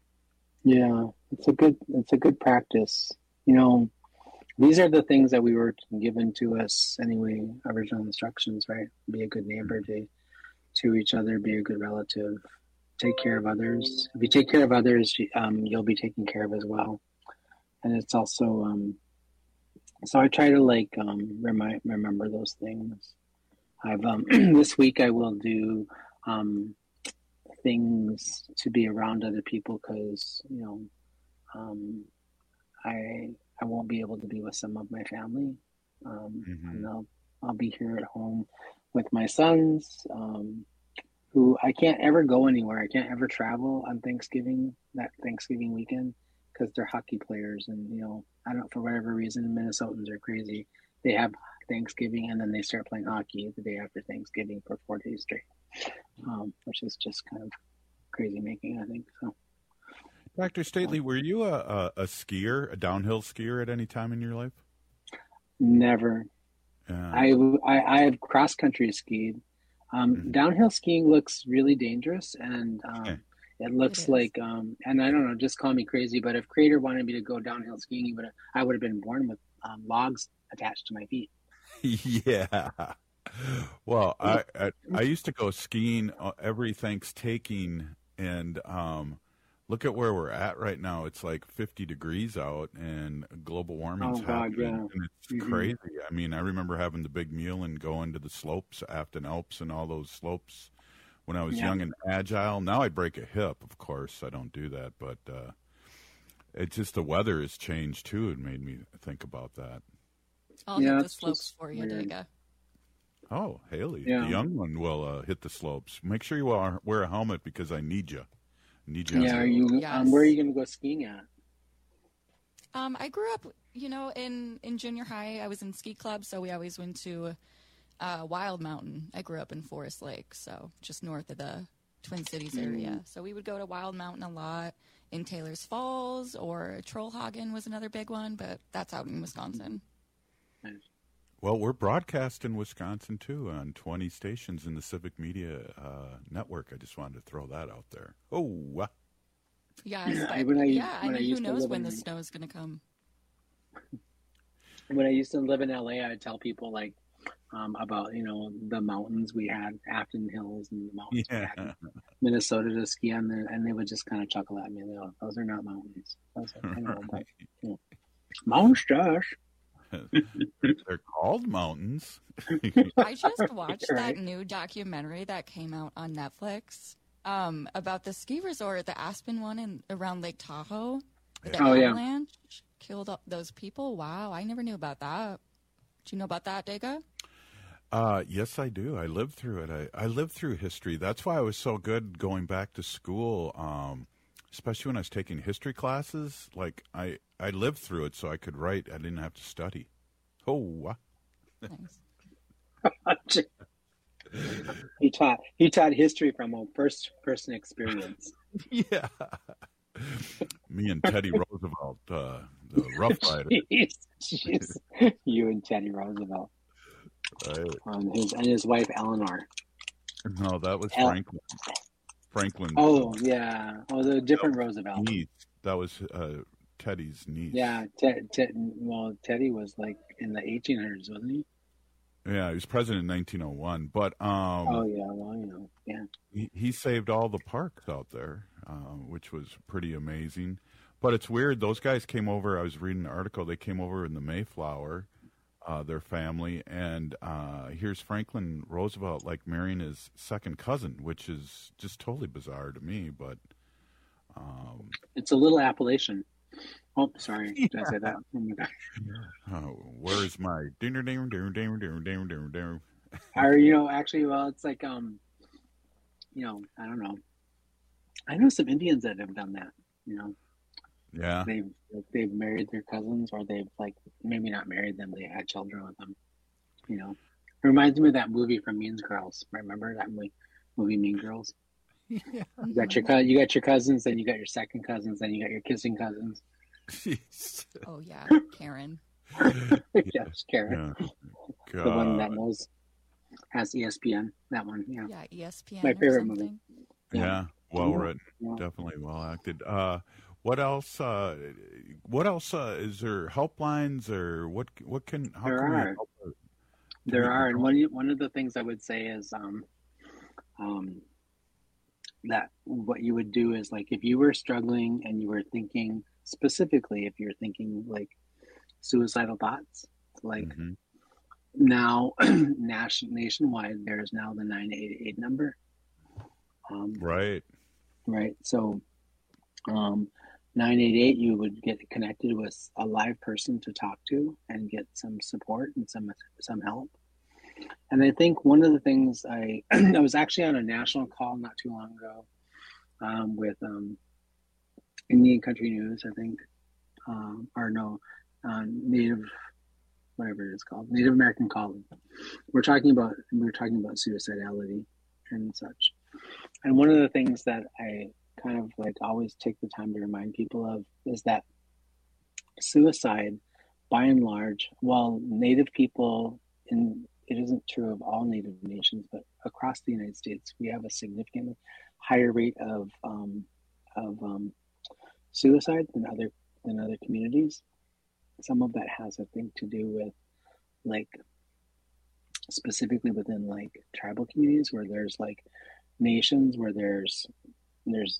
Yeah, it's a good it's a good practice. You know, these are the things that we were given to us anyway, original instructions, right? Be a good neighbor to to each other, be a good relative, take care of others. If you take care of others, you- um, you'll be taken care of as well. And it's also um, so I try to like um, remind remember those things. I've um, this week I will do um, things to be around other people because you know um, I I won't be able to be with some of my family, um, and I'll I'll be here at home with my sons, um, who I can't ever go anywhere. I can't ever travel on Thanksgiving that Thanksgiving weekend because they're hockey players, and you know, I don't know, for whatever reason, Minnesotans are crazy. They have Thanksgiving and then they start playing hockey the day after Thanksgiving for four days straight, um, which is just kind of crazy making, I think. So, Doctor Stately, were you a, a, a skier, a downhill skier at any time in your life? Never. Yeah. I, I I have cross country skied. Um, Mm-hmm. Downhill skiing looks really dangerous, and um, Okay. it looks like um, and I don't know, just call me crazy, but if Creator wanted me to go downhill skiing, he would have, I would have been born with um, logs attached to my feet. Yeah. Well, I, I I used to go skiing uh, every Thanksgiving, and um, look at where we're at right now. It's like fifty degrees out, and global warming's Oh, God, happening, yeah. and it's Mhm. crazy. I mean, I remember having the big meal and going to the slopes, Afton Alps, and all those slopes when I was Yeah. young and agile. Now I'd break a hip, of course. I don't do that, but uh, it's just the weather has changed too. It made me think about that. I'll Yeah, hit the it's slopes just for you, weird. Dega. Oh, Haley, Yeah. the young one will uh, hit the slopes. Make sure you wear, wear a helmet because I need you. I need you. Yeah, are you? Um, where are you going to go skiing at? Um, I grew up, you know, in, in junior high. I was in ski club, so we always went to uh, Wild Mountain. I grew up in Forest Lake, so just north of the Twin Cities area. Mm. So we would go to Wild Mountain a lot. In Taylor's Falls, or Trollhagen was another big one, but that's out in Wisconsin. Well, we're broadcast in Wisconsin too on twenty stations in the Civic Media uh, Network. I just wanted to throw that out there. Oh, uh, Yes, I- but, when I- yeah, I when I mean, who used to knows live when the in- snow is going to come. When I used to live in L A, I'd tell people like um, about, you know, the mountains we had, Afton Hills, and the mountains we yeah. had in Minnesota to ski on, there, and they would just kind of chuckle at me. They go, "Those are not mountains." I was like, I know, but, you know, mountains, Josh. They're called mountains. I just watched Right. that new documentary that came out on Netflix um, about the ski resort, the Aspen one in around Lake Tahoe. The Oh, yeah. avalanche killed all those people. Wow, I never knew about that. Do you know about that, Dega? Uh, yes, I do. I lived through it. I, I lived through history. That's why I was so good going back to school, um, especially when I was taking history classes. Like, I, I lived through it so I could write. I didn't have to study. Oh, uh, Nice. he taught he taught history from a first person experience. yeah. Me and Teddy Roosevelt, uh, the Rough Rider. Jeez, jeez. You and Teddy Roosevelt, Right. um, his and his wife Eleanor. No, that was El- Franklin. Franklin. Oh yeah, oh the different Roosevelt. Niece. That was uh, Teddy's niece. Yeah, Ted, Ted, well, Teddy was like in the eighteen hundreds, wasn't he? Yeah, he was president in nineteen oh one. But um, Oh yeah, well you know, yeah. he, he saved all the parks out there, uh, which was pretty amazing. But it's weird. Those guys came over. I was reading an article. They came over in the Mayflower, uh, their family, and uh, here's Franklin Roosevelt like marrying his second cousin, which is just totally bizarre to me. But um, It's a little Appalachian. Oh, sorry, did I say that? Oh my God. oh, where's my dinner, dinner, dinner, dinner, dinner, dinner, dinner, dinner? Or you know, actually, well, it's like um, you know, I don't know. I know some Indians that have done that. You know, Yeah. they've like, they've married their cousins, or they've like maybe not married them. They had children with them. You know, it reminds me of that movie from Mean Girls. Remember that movie, movie Mean Girls? Yeah. You got your cou- you got your cousins, then you got your second cousins, then you got your kissing cousins. Jeez. Oh yeah, Karen. Yes, Karen, Yeah. the one that God. knows has E S P N. That one, yeah. Yeah, E S P N. My or favorite something. movie. Yeah, well Yeah. written, Yeah. definitely well acted. Uh, what else? Uh, what else uh, is there? Helplines or what? What can? How There can we are. help her to There make are, it and help? one one of the things I would say is um, um, that what you would do is like if you were struggling and you were thinking specifically, if you're thinking like suicidal thoughts, like Mhm. now nation nationwide, there's now the nine eight eight number, um, Right. right? So um, nine eight eight, you would get connected with a live person to talk to and get some support and some some help. And I think one of the things I I was actually on a national call not too long ago um, with um, Indian Country News, I think, um, or no, uh, Native, whatever it is called, Native American Calling. We're talking about we're talking about suicidality and such. And one of the things that I kind of like always take the time to remind people of is that suicide, by and large, while Native people, and it isn't true of all Native nations, but across the United States, we have a significantly higher rate of um, of um, suicide than other than other communities. Some of that has, I think, to do with like specifically within like tribal communities where there's like nations where there's there's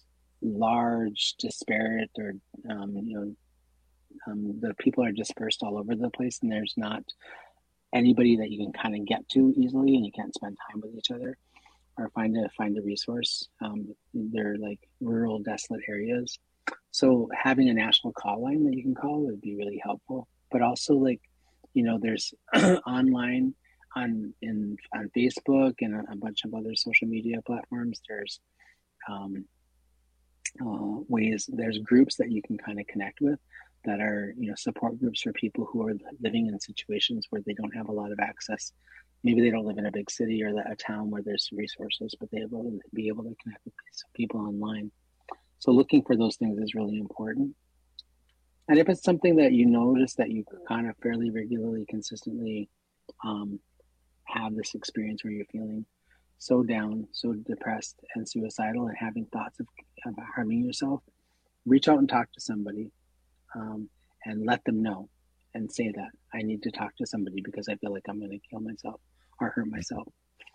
large disparate or um, you know um, the people are dispersed all over the place, and there's not anybody that you can kind of get to easily, and you can't spend time with each other or find a find a resource. Um, they're like rural, desolate areas. So having a national call line that you can call would be really helpful. But also, like, you know, there's online on in on Facebook and a, a bunch of other social media platforms. There's um, uh, ways. There's groups that you can kind of connect with that are, you know, support groups for people who are living in situations where they don't have a lot of access. Maybe they don't live in a big city or a town where there's resources, but they will be able to connect with people online. So looking for those things is really important. And if it's something that you notice that you kind of fairly regularly, consistently um, have this experience where you're feeling so down, so depressed and suicidal and having thoughts of, of harming yourself, reach out and talk to somebody um, and let them know and say that I need to talk to somebody because I feel like I'm going to kill myself or hurt myself.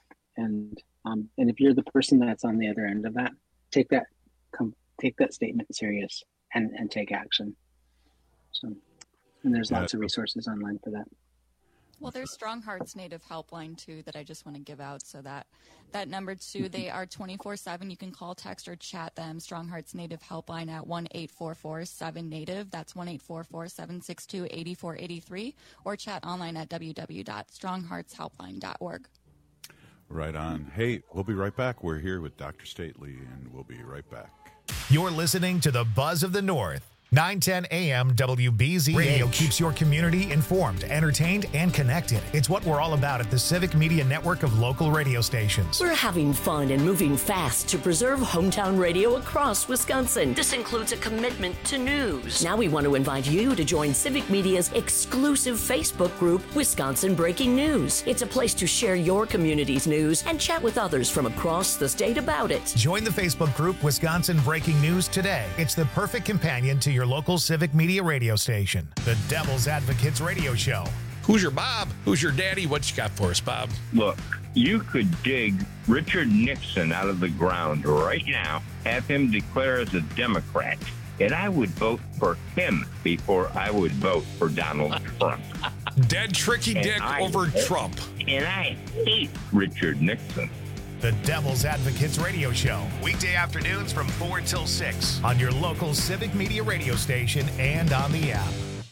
And um, and if you're the person that's on the other end of that, take that come take that statement serious and, and take action. So, and there's lots of resources online for that. Well, there's Strong Hearts Native Helpline, too, that I just want to give out. So that that number, too, they are twenty-four seven. You can call, text, or chat them. Strong Hearts Native Helpline at one eight four four seven native. That's one eight four four seven six two eight four eight three. Or chat online at w w w dot strong hearts helpline dot org. Right on. Hey, we'll be right back. We're here with Doctor Stately, and we'll be right back. You're listening to the Buzz of the North. nine ten A M W B Z H. Radio keeps your community informed, entertained, and connected. It's what we're all about at the Civic Media Network of local radio stations. We're having fun and moving fast to preserve hometown radio across Wisconsin. This includes a commitment to news. Now we want to invite you to join Civic Media's exclusive Facebook group, Wisconsin Breaking News. It's a place to share your community's news and chat with others from across the state about it. Join the Facebook group, Wisconsin Breaking News today. It's the perfect companion to your local Civic Media radio station, the Devil's Advocates Radio Show. Who's your Bob? Who's your daddy? What you got for us, Bob? Look, you could dig Richard Nixon out of the ground right now, have him declare as a Democrat, and I would vote for him before I would vote for Donald Trump. Dead tricky And dick I over hate- Trump. And I hate Richard Nixon. The Devil's Advocates Radio Show, weekday afternoons from four till six on your local Civic Media radio station and on the app.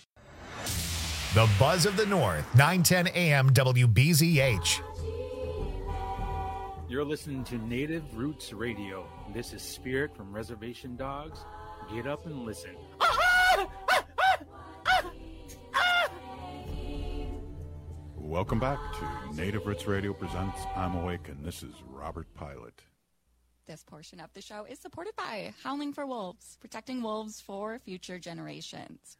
The Buzz of the North, nine ten A M W B Z H. You're listening to Native Roots Radio. This is Spirit from Reservation Dogs. Get up and listen. Welcome back to Native Roots Radio presents I'm Awake, and this is Robert Pilot. This portion of the show is supported by Howling for Wolves, protecting wolves for future generations.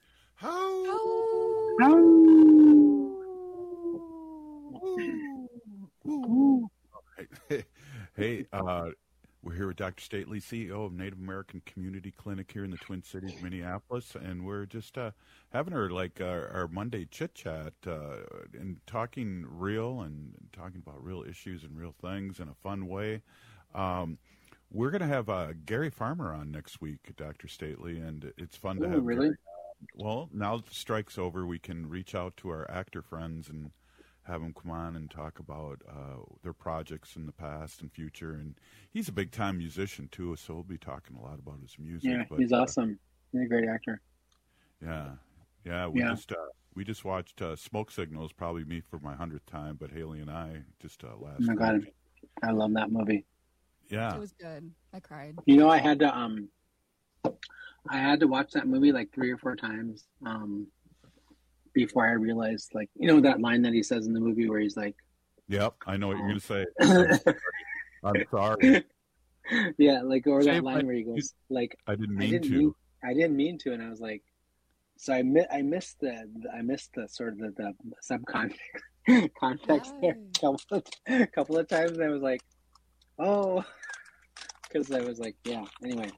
Hey, hey uh, we're here with Doctor Stately, C E O of Native American Community Clinic here in the Twin Cities, Minneapolis, and we're just uh, having our like our, our Monday chit chat uh, and talking real and talking about real issues and real things in a fun way. Um, we're going to have uh, Gary Farmer on next week, Doctor Stately, and it's fun to Oh, have. really? Gary. Well, now that the strike's over, we can reach out to our actor friends and have them come on and talk about uh, their projects in the past and future. And he's a big-time musician, too, so we'll be talking a lot about his music. Yeah, but, he's uh, awesome. He's a great actor. Yeah, yeah. We Yeah. just uh, we just watched uh, Smoke Signals, probably me for my hundredth time, but Haley and I just uh, last. Oh my God, week. I love that movie. Yeah. It was good. I cried. You know, I had to um, I had to watch that movie like three or four times um, before I realized, like, you know, that line that he says in the movie where he's like, "Yep, I know what you're gonna say. I'm sorry. I'm sorry." Yeah, like, or that Same line like- where he goes, like, I didn't mean didn't to. mean, I didn't mean to, and I was like, so I mi- I missed the, I missed the sort of the, the subcontext context there a couple of, a couple of times, and I was like, oh, because I was like, yeah. Anyway,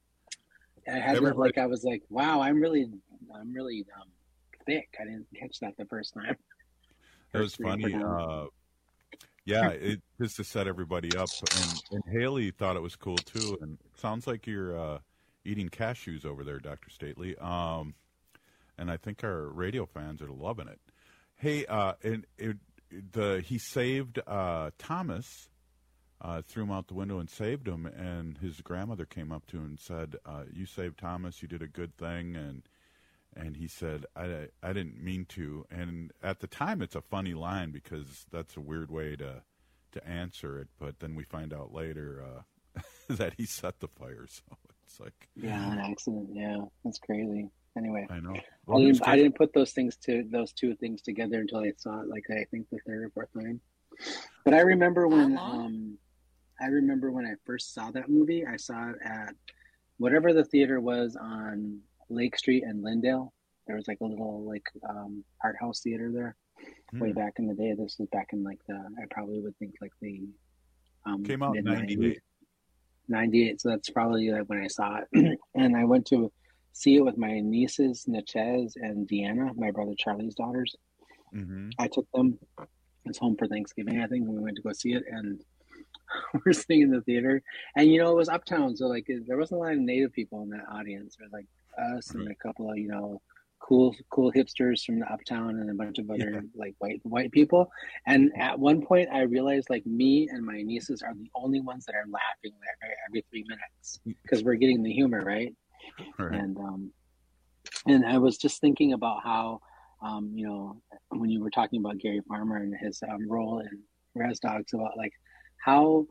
I had to, Everybody- like, I was like, wow, I'm really, I'm really um, thick. I didn't catch that the first time. It was First three or funny. four times. Uh, yeah, it just to set everybody up, and, and Haley thought it was cool too. And it sounds like you're uh, eating cashews over there, Doctor Stately. Um, and I think our radio fans are loving it. Hey, uh, and it, the he saved uh, Thomas, uh, threw him out the window and saved him. And his grandmother came up to him and said, uh, "You saved Thomas. You did a good thing." And And he said, I, I didn't mean to. And at the time, it's a funny line because that's a weird way to to answer it. But then we find out later uh, that he set the fire. So it's like... Yeah, an accident. Yeah, that's crazy. Anyway, I know. I Well, he was didn't, I catching- didn't put those things to those two things together until I saw it, like, I think the third or fourth time. But I remember when um, I remember when I first saw that movie. I saw it at whatever the theater was on Lake Street and Lindale. There was like a little like um, art house theater there way Hmm. back in the day. This was back in like the I probably would think like the um, Came out in mid-nineties. ninety-eight. ninety-eight, so that's probably like when I saw it. And I went to see it with my nieces, Natchez and Deanna, my brother Charlie's daughters. Mm-hmm. I took them. I was home for Thanksgiving, I think, when we went to go see it, and we're sitting in the theater. And you know, it was uptown, so like there wasn't a lot of Native people in that audience. There was like us and a couple of you know cool cool hipsters from the uptown and a bunch of other like white white people. And at one point, I realized like me and my nieces are the only ones that are laughing every, every three minutes because we're getting the humor, right? Right. And um, and I was just thinking about how, um, you know, when you were talking about Gary Farmer and his um, role in Res Dogs, about like how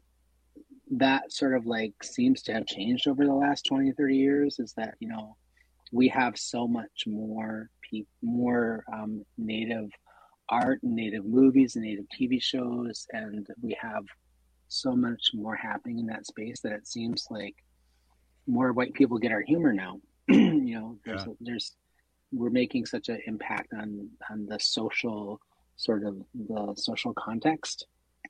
that sort of like seems to have changed over the last twenty, thirty years, is that, you know, we have so much more pe- more um, Native art, Native movies, and Native T V shows, and we have so much more happening in that space that it seems like more white people get our humor now. You know, there's, Yeah. there's we're making such an impact on on the social sort of the social context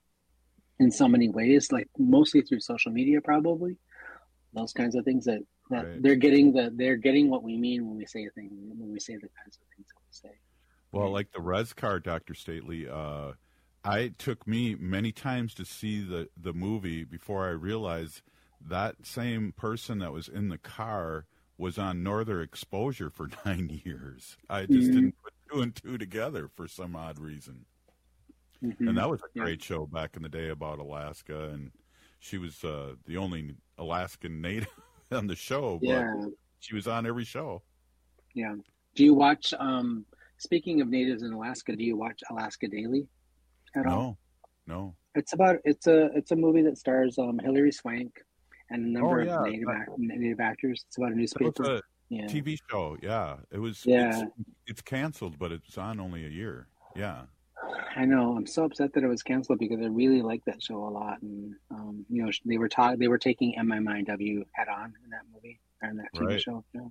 in so many ways, like mostly through social media, probably those kinds of things that, that Right. they're getting the they're getting what we mean when we say things when we say the kinds of things that we say. Well, like the res car, Doctor Stately, uh, I it took me many times to see the, the movie before I realized that same person that was in the car was on Northern Exposure for nine years. I just Mhm. didn't put two and two together for some odd reason. Mhm. And that was a Yeah. great show back in the day about Alaska, and she was uh, the only Alaskan native on the show, but Yeah. she was on every show. Yeah. Do you watch? Um, speaking of natives in Alaska, do you watch Alaska Daily at all? No, no. It's about it's a it's a movie that stars um, Hilary Swank and a number Oh, yeah. of native That- act, native actors. It's about a That was newspaper. a Yeah. T V show, yeah. It was. Yeah. It's, it's canceled, but it's on only a year. Yeah. I know. I'm so upset that it was canceled because I really liked that show a lot, and um, you know they were talking. They were taking M M I W head on in that movie or in that T V Right. show. You know?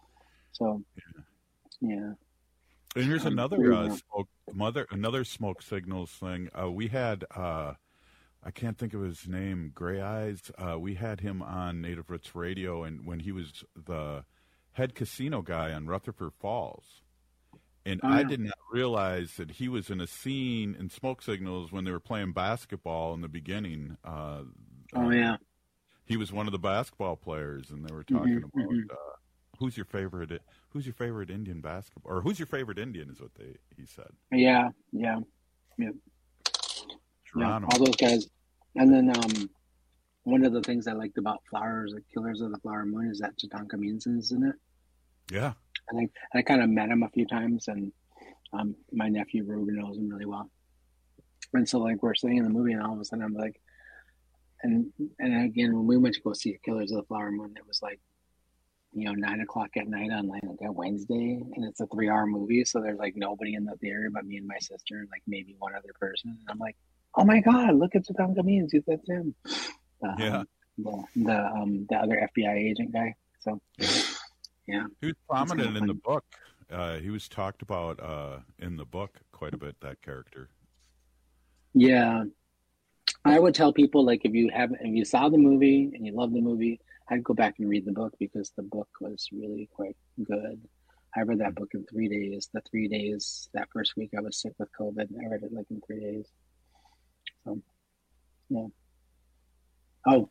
So, yeah. And here's Um, another uh, yeah. smoke, mother, another smoke signals thing. Uh, we had, uh, I can't think of his name, Gray Eyes. Uh, we had him on Native Roots Radio, and when he was the head casino guy on Rutherford Falls, and Oh, I yeah. did not realize that he was in a scene in Smoke Signals when they were playing basketball in the beginning. Uh, Oh uh, yeah. he was one of the basketball players, and they were talking Mhm, about mhm. uh, who's your favorite, who's your favorite Indian basketball, or who's your favorite Indian is what they he said. Yeah. Yeah. Yeah. Yeah, Geronimo. all those guys. And then um, one of the things I liked about Flowers, like Killers of the Flower Moon, is that Tatanka Minson's in it. Yeah. I think and I kind of met him a few times, and um, my nephew Ruben knows him really well. And so, like, we're sitting in the movie, and all of a sudden, I'm like, and and again, when we went to go see Killers of the Flower Moon, it was like you know, nine o'clock at night on like a Wednesday, and it's a three-hour movie, so there's like nobody in the theater but me and my sister, and like maybe one other person. And I'm like, oh my god, look at Tonka Means, that's him. Uh, Yeah. The the um the other F B I agent guy. So yeah, He was It's prominent kinda in the fun. book. Uh, he was talked about uh, in the book quite a bit, that character. Yeah, I would tell people, like, if you haven't, if you saw the movie and you love the movie, I'd go back and read the book because the book was really quite good. I read that book in three days. The three days that first week I was sick with COVID, I read it like in three days. So, yeah. Oh,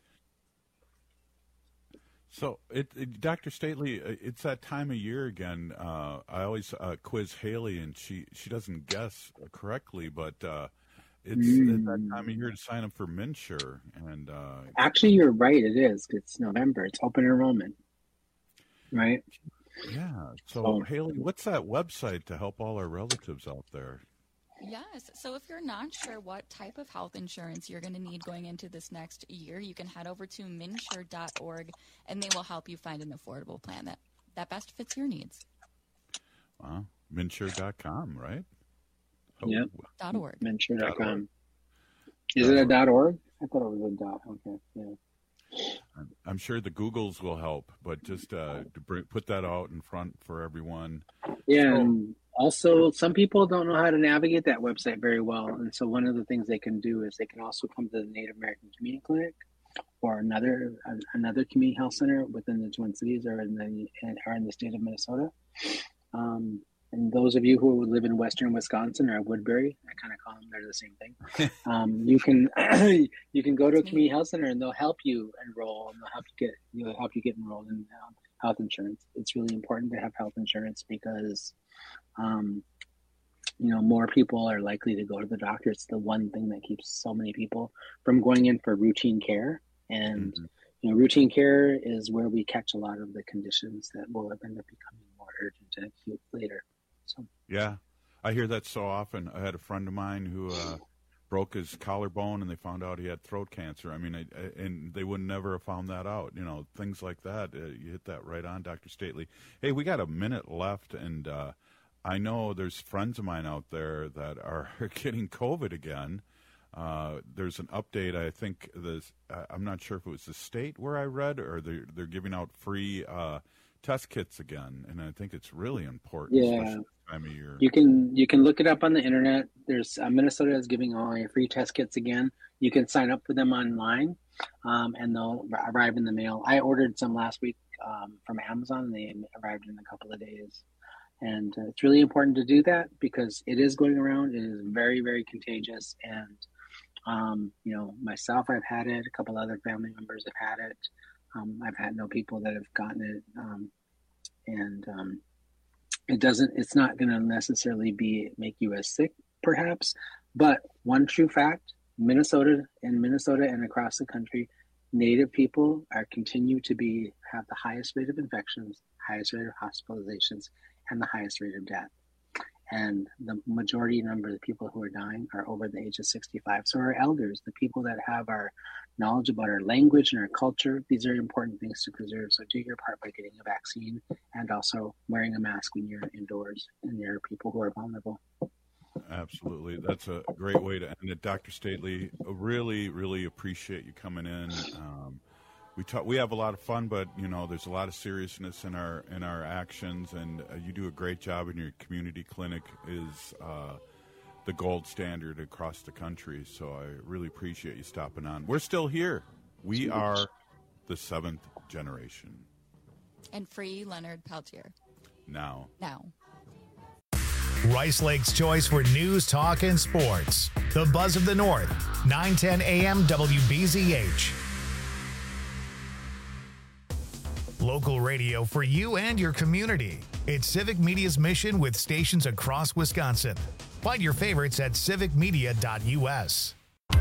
So, it, it, Doctor Stately, uh, it's that time of year again. Uh, I always uh, quiz Haley, and she, she doesn't guess correctly, but uh, it's, it's that time of year to sign up for MNsure. And uh, actually, you're right. It is. It's November. It's open enrollment, right? yeah, so So- Haley, what's that website to help all our relatives out there? Yes. So if you're not sure what type of health insurance you're going to need going into this next year, you can head over to minsure dot org and they will help you find an affordable plan that, that best fits your needs. Wow, minsure dot com, right? Yep. Dot org. minsure dot Dot com. org. Is it a dot org? I thought it was a dot. Okay. Yeah. I'm, I'm sure the Googles will help, but just uh, to bring, put that out in front for everyone. Yeah, So- and also some people don't know how to navigate that website very well, and so one of the things they can do is they can also come to the Native American Community Clinic or another another community health center within the Twin Cities or in the or in the state of Minnesota. Um, and those of you who live in Western Wisconsin or Woodbury, I kind of call them, they're the same thing. Um, you can you can go to a community health center and they'll help you enroll and they'll help you get they'll help you get enrolled in um, health insurance. It's really important to have health insurance because um, you know, more people are likely to go to the doctor. It's the one thing that keeps so many people from going in for routine care. And, Mm-hmm. you know, routine care is where we catch a lot of the conditions that will end up becoming more urgent and acute later. So, Yeah, I hear that so often. I had a friend of mine who uh, broke his collarbone, and they found out he had throat cancer. I mean, I, I, and they would never have found that out. You know, things like that. Uh, you hit that right on, Doctor Stately. Hey, we got a minute left, and uh, I know there's friends of mine out there that are getting COVID again. Uh, there's an update. I think this. Uh, I'm not sure if it was the state where I read, or they're they're giving out free uh, test kits again, and I think it's really important, Yeah. especially this time of year. you can you can look it up on the internet. There's uh, Minnesota is giving away free test kits again. You can sign up for them online, um, and they'll arrive in the mail. I ordered some last week um, from Amazon, and they arrived in a couple of days. And uh, it's really important to do that because it is going around. It is very, very contagious. And, um, you know, myself, I've had it. A couple other family members have had it. Um, I've had no people that have gotten it. Um, and um, it doesn't, it's not going to necessarily be make you as sick, perhaps. But one true fact, Minnesota, in Minnesota and across the country, Native people are continue to be have the highest rate of infections, highest rate of hospitalizations, and the highest rate of death. And the majority number of the people who are dying are over the age of sixty-five. So our elders, the people that have our knowledge about our language and our culture, these are important things to preserve. So do your part by getting a vaccine and also wearing a mask when you're indoors and there are people who are vulnerable. Absolutely. That's a great way to end it. Doctor Stately, really, really appreciate you coming in. Um, we talk, we have a lot of fun, but, you know, there's a lot of seriousness in our in our actions, and uh, you do a great job, and your community clinic is uh, the gold standard across the country, so I really appreciate you stopping on. We're still here. We are the seventh generation. And free Leonard Peltier. Now. Now. Rice Lake's choice for news, talk, and sports. The Buzz of the North, nine ten A M W B Z H. Local radio for you and your community. It's Civic Media's mission with stations across Wisconsin. Find your favorites at civic media dot U S.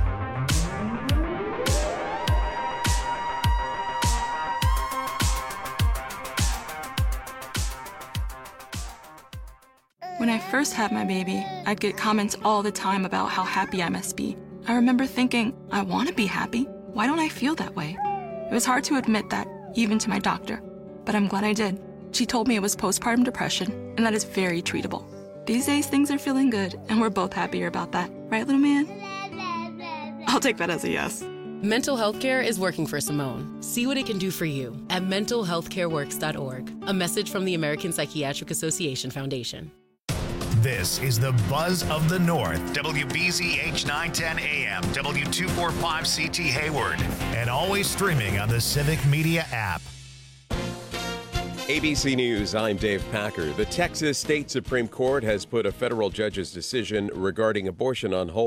When I first had my baby, I'd get comments all the time about how happy I must be. I remember thinking, I want to be happy. Why don't I feel that way? It was hard to admit that, even to my doctor. but I'm glad I did. She told me it was postpartum depression, and that is very treatable. These days, things are feeling good, and we're both happier about that. Right, little man? I'll take that as a yes. Mental health care is working for Simone. See what it can do for you at mental health care works dot org. A message from the American Psychiatric Association Foundation. This is the Buzz of the North, W B Z H nine ten A M, W two forty-five C T Hayward, and always streaming on the Civic Media app. A B C News, I'm Dave Packer. The Texas State Supreme Court has put a federal judge's decision regarding abortion on hold.